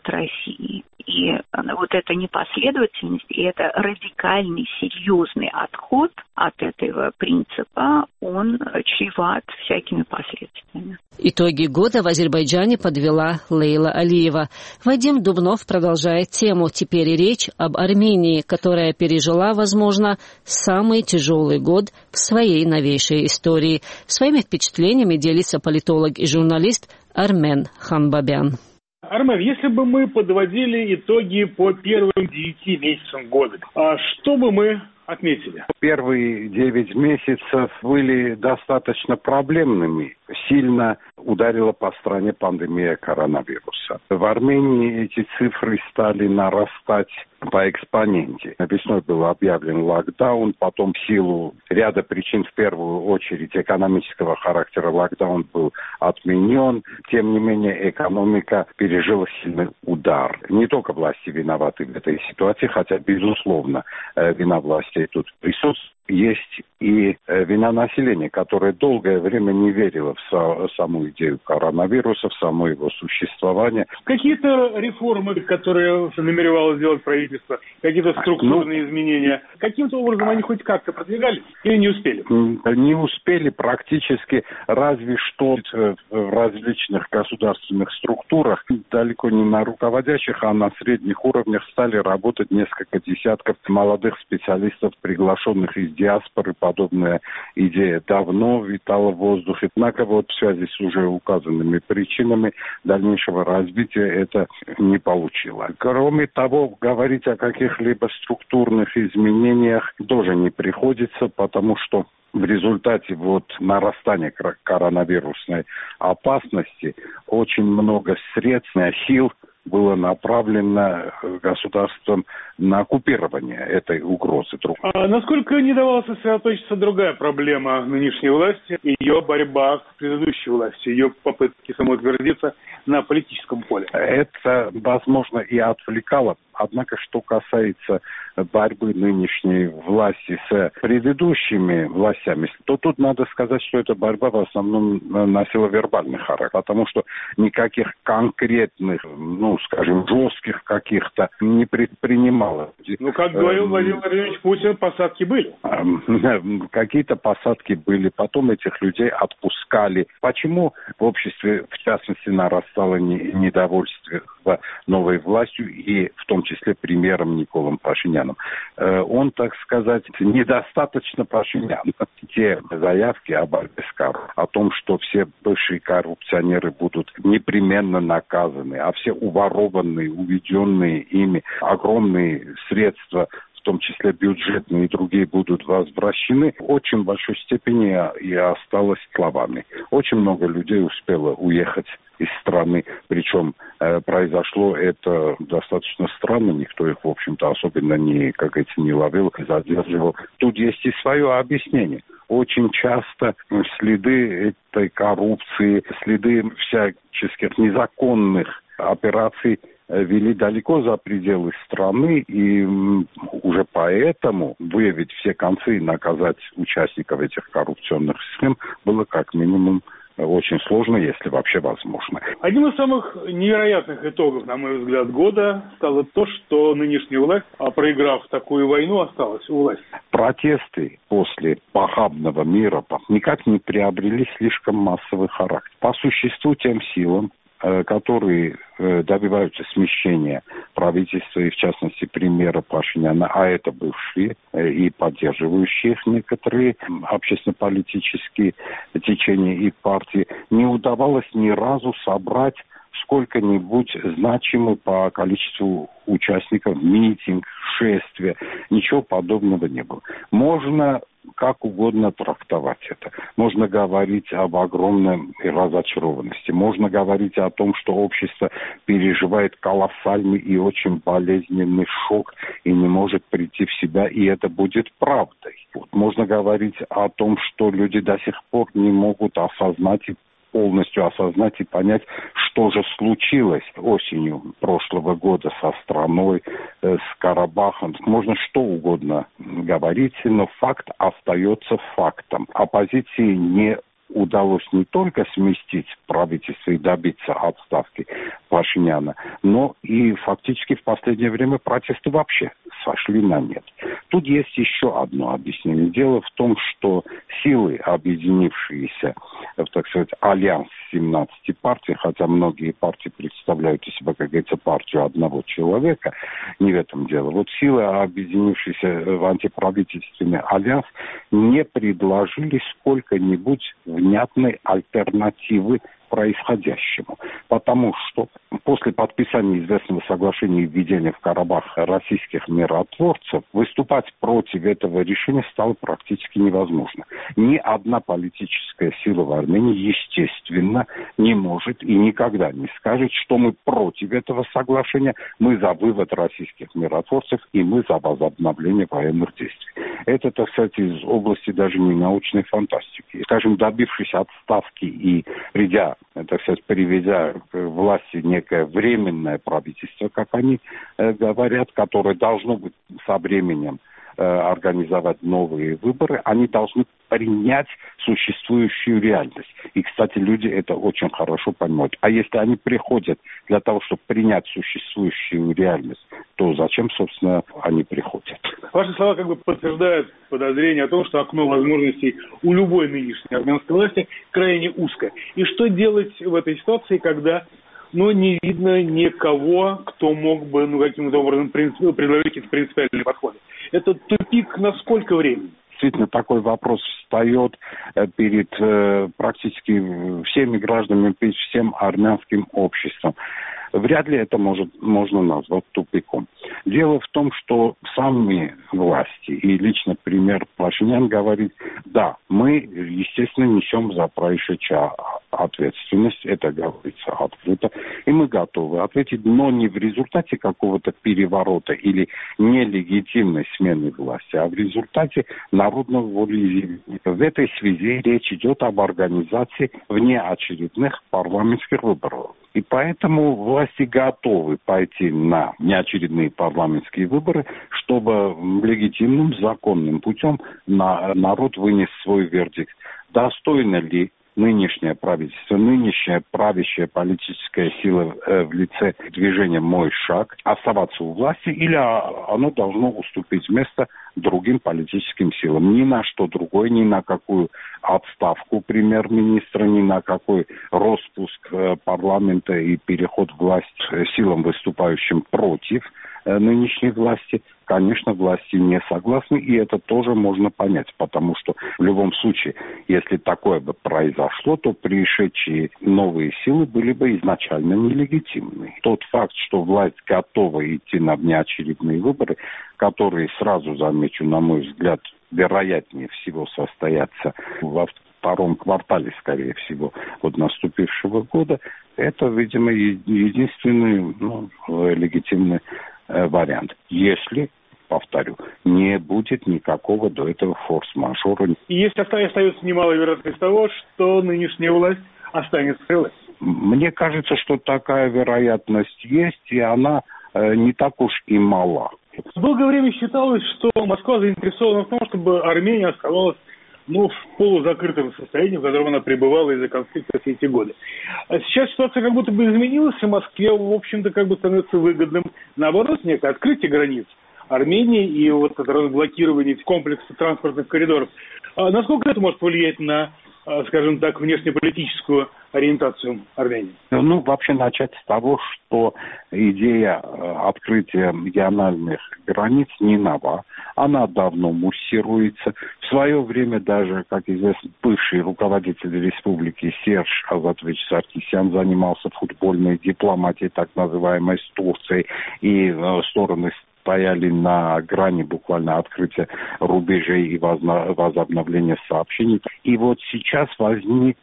России. И вот эта непоследовательность и это радикальный, серьезный отход от этого принципа, он чреват всякими последствиями. Итоги года в Азербайджане подвела Лейла Алиева. Вадим Дубнов продолжает тему. Теперь и речь об Армении, которая пережила, возможно, самый тяжелый год в своей новейшей истории. Своими впечатлениями делится политолог и журналист Армен Ханбабян. Армен, если бы мы подводили итоги по первым 9 месяцам года, что бы мы отметили? Первые 9 месяцев были достаточно проблемными. Сильно ударила по стране пандемия коронавируса. В Армении эти цифры стали нарастать по экспоненте. Весной был объявлен локдаун, потом в силу ряда причин, в первую очередь экономического характера, локдаун был отменен. Тем не менее, экономика пережила сильный удар. Не только власти виноваты в этой ситуации, хотя, безусловно, вина властей тут присутствует. Есть и вина населения, которое долгое время не верило в саму идею коронавируса, в само его существование. Какие-то реформы, которые намеревалось сделать правительство, какие-то структурные изменения, каким-то образом они хоть как-то продвигались или не успели? Не успели практически, разве что в различных государственных структурах, далеко не на руководящих, а на средних уровнях стали работать несколько десятков молодых специалистов, приглашенных из диаспоры. Подобная идея давно витала в воздухе. Однако вот в связи с уже указанными причинами дальнейшего развития это не получило. Кроме того, говорить о каких-либо структурных изменениях тоже не приходится, потому что в результате нарастания коронавирусной опасности очень много средств, сил было направлено государством на купирование этой угрозы. Насколько не давала сосредоточиться другая проблема нынешней власти, ее борьба с предыдущей властью, ее попытки самоутвердиться на политическом поле? Это, возможно, и отвлекало. Однако, что касается борьбы нынешней власти с предыдущими властями, то тут надо сказать, что эта борьба в основном носила вербальный характер, потому что никаких конкретных, жестких каких-то не предпринимала. Как говорил Владимир Владимирович Путин, посадки были. Какие-то посадки были, потом этих людей отпускали. Почему в обществе, в частности, нарастало недовольство новой властью и в том числе премьером Николом Пашиняном? Он, так сказать, недостаточно Пашинян. Те заявки о борьбе с коррупцией, о том, что все бывшие коррупционеры будут непременно наказаны, а все уворованные, уведенные ими огромные средства, в том числе бюджетные и другие, будут возвращены, в очень большой степени и осталось словами. Очень много людей успело уехать из страны, причем произошло это достаточно странно, никто их, в общем-то, особенно не ловил, задерживал. Тут есть и свое объяснение. Очень часто следы этой коррупции, следы всяческих незаконных операций вели далеко за пределы страны, и уже поэтому выявить все концы и наказать участников этих коррупционных схем было как минимум очень сложно, если вообще возможно. Одним из самых невероятных итогов, на мой взгляд, года стало то, что нынешняя власть, проиграв такую войну, осталась у власти. Протесты после похабного мира никак не приобрели слишком массовый характер. По существу тем силам, которые добиваются смещения правительства и, в частности, премьера Пашиняна, а это бывшие и поддерживающие их некоторые общественно-политические течения и партии, не удавалось ни разу собрать сколько-нибудь значимый по количеству участников митинг, шествия. Ничего подобного не было. Можно как угодно трактовать это. Можно говорить об огромной разочарованности. Можно говорить о том, что общество переживает колоссальный и очень болезненный шок и не может прийти в себя, и это будет правдой. Можно говорить о том, что люди до сих пор не могут полностью осознать и понять, что же случилось осенью прошлого года со страной, с Карабахом. Можно что угодно говорить, но факт остается фактом. Оппозиции не удалось не только сместить правительство и добиться отставки Пашиняна, но и фактически в последнее время протесты вообще сошли на нет. Тут есть еще одно объяснение. Дело в том, что силы, объединившиеся, так сказать, альянс 17 партий, хотя многие партии представляют из себя, как говорится, партию одного человека, не в этом дело. Вот силы, объединившиеся в антиправительственный альянс, не предложили сколько-нибудь внятной альтернативы происходящему. Потому что после подписания известного соглашения и введения в Карабах российских миротворцев выступать против этого решения стало практически невозможно. Ни одна политическая сила в Армении, естественно, не может и никогда не скажет, что мы против этого соглашения, мы за вывод российских миротворцев и мы за возобновление военных действий. Это, так сказать, из области даже не научной фантастики. Скажем, добившись отставки и придя, так сказать, приведя к власти некое временное правительство, как они говорят, которое должно быть со временем организовать новые выборы, они должны принять существующую реальность. И, кстати, люди это очень хорошо понимают. А если они приходят для того, чтобы принять существующую реальность, то зачем, собственно, они приходят? Ваши слова как бы подтверждают подозрение о том, что окно возможностей у любой нынешней армянской власти крайне узкое. И что делать в этой ситуации, когда не видно никого, кто мог бы каким-то образом предложить какие-то принципиальные подходы? Это тупик на сколько времени? Действительно, такой вопрос встает перед практически всеми гражданами, перед всем армянским обществом. Вряд ли это можно назвать тупиком. Дело в том, что сами власти, и лично премьер Пашинян говорит, да, мы, естественно, несем за происшедшее ответственность, это говорится открыто, и мы готовы ответить, но не в результате какого-то переворота или нелегитимной смены власти, а в результате народного волеизъявления. В этой связи речь идет об организации внеочередных парламентских выборов. И поэтому власти готовы пойти на неочередные парламентские выборы, чтобы легитимным, законным путем народ вынес свой вердикт. Достойно ли нынешнее правительство, нынешняя правящая политическая сила в лице движения «Мой шаг» оставаться у власти, или оно должно уступить место другим политическим силам? Ни на что другое, ни на какую отставку премьер-министра, ни на какой распуск парламента и переход власти силам, выступающим против нынешней власти, конечно, власти не согласны, и это тоже можно понять, потому что в любом случае, если такое бы произошло, то пришедшие новые силы были бы изначально нелегитимны. Тот факт, что власть готова идти на внеочередные выборы, которые, сразу замечу, на мой взгляд, вероятнее всего состоятся во втором квартале, скорее всего, наступившего года, это, видимо, единственный легитимный вариант. Если, повторю, не будет никакого до этого форс-мажора. И есть остается немалая вероятность того, что нынешняя власть останется в власти. Мне кажется, что такая вероятность есть, и она не так уж и мала. Долгое время считалось, что Москва заинтересована в том, чтобы Армения оставалась в полузакрытом состоянии, в котором она пребывала из-за конфликта все эти годы. А сейчас ситуация как будто бы изменилась, и Москве, в общем-то, как бы становится выгодным, наоборот, некое открытие границ Армении и это разблокирование комплекса транспортных коридоров. А насколько это может повлиять на, скажем так, внешнеполитическую ориентацию Армении? Вообще начать с того, что идея открытия региональных границ не нова. Она давно муссируется. В свое время даже, как известно, бывший руководитель республики Серж Азатович Саркисян занимался футбольной дипломатией, так называемой, с Турцией, и стороны стояли на грани буквально открытия рубежей и возобновления сообщений. И вот сейчас возник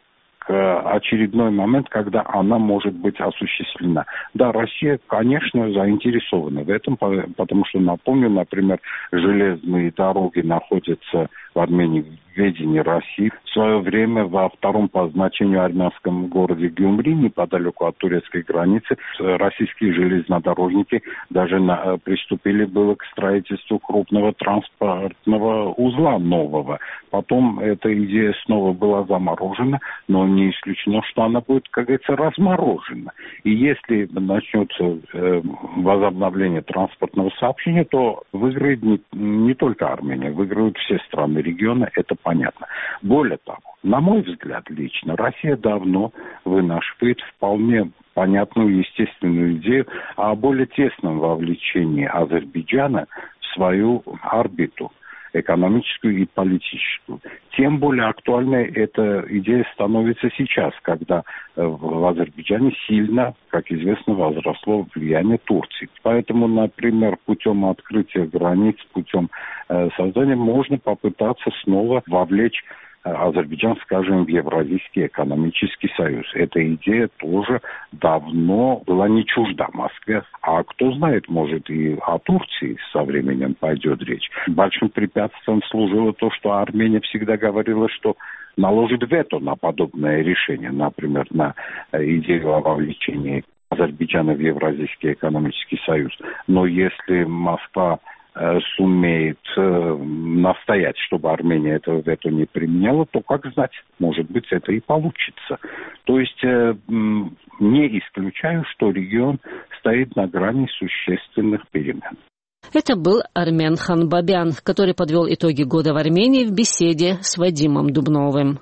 очередной момент, когда она может быть осуществлена. Да, Россия, конечно, заинтересована в этом, потому что, напомню, например, железные дороги находятся в Армении в ведении России. В свое время во втором по значению армянском городе Гюмри, неподалеку от турецкой границы, российские железнодорожники даже приступили было к строительству крупного транспортного узла нового. Потом эта идея снова была заморожена, но не исключено, что она будет, как говорится, разморожена. И если начнется возобновление транспортного сообщения, то выиграет не только Армения, выиграют все страны региона, это понятно. Более того, на мой взгляд лично, Россия давно вынашивает вполне понятную, естественную идею о более тесном вовлечении Азербайджана в свою орбиту, экономическую и политическую. Тем более актуальной эта идея становится сейчас, когда в Азербайджане сильно, как известно, возросло влияние Турции. Поэтому, например, путем открытия границ, путем создания можно попытаться снова вовлечь Азербайджан, скажем, в Евразийский экономический союз. Эта идея тоже давно была не чужда Москве. А кто знает, может, и о Турции со временем пойдет речь. Большим препятствием служило то, что Армения всегда говорила, что наложит вето на подобное решение, например, на идею о вовлечении Азербайджана в Евразийский экономический союз. Но если Москва сумеет настоять, чтобы Армения этого вето не применяла, то, как знать, может быть, это и получится. То есть не исключаю, что регион стоит на грани существенных перемен. Это был Армен Ханбабян, который подвел итоги года в Армении в беседе с Вадимом Дубновым.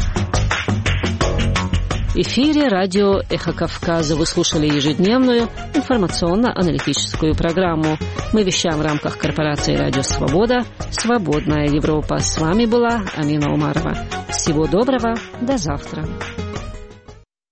В эфире радио «Эхо Кавказа». Вы слушали ежедневную информационно-аналитическую программу. Мы вещаем в рамках корпорации «Радио Свобода», «Свободная Европа». С вами была Амина Умарова. Всего доброго, до завтра.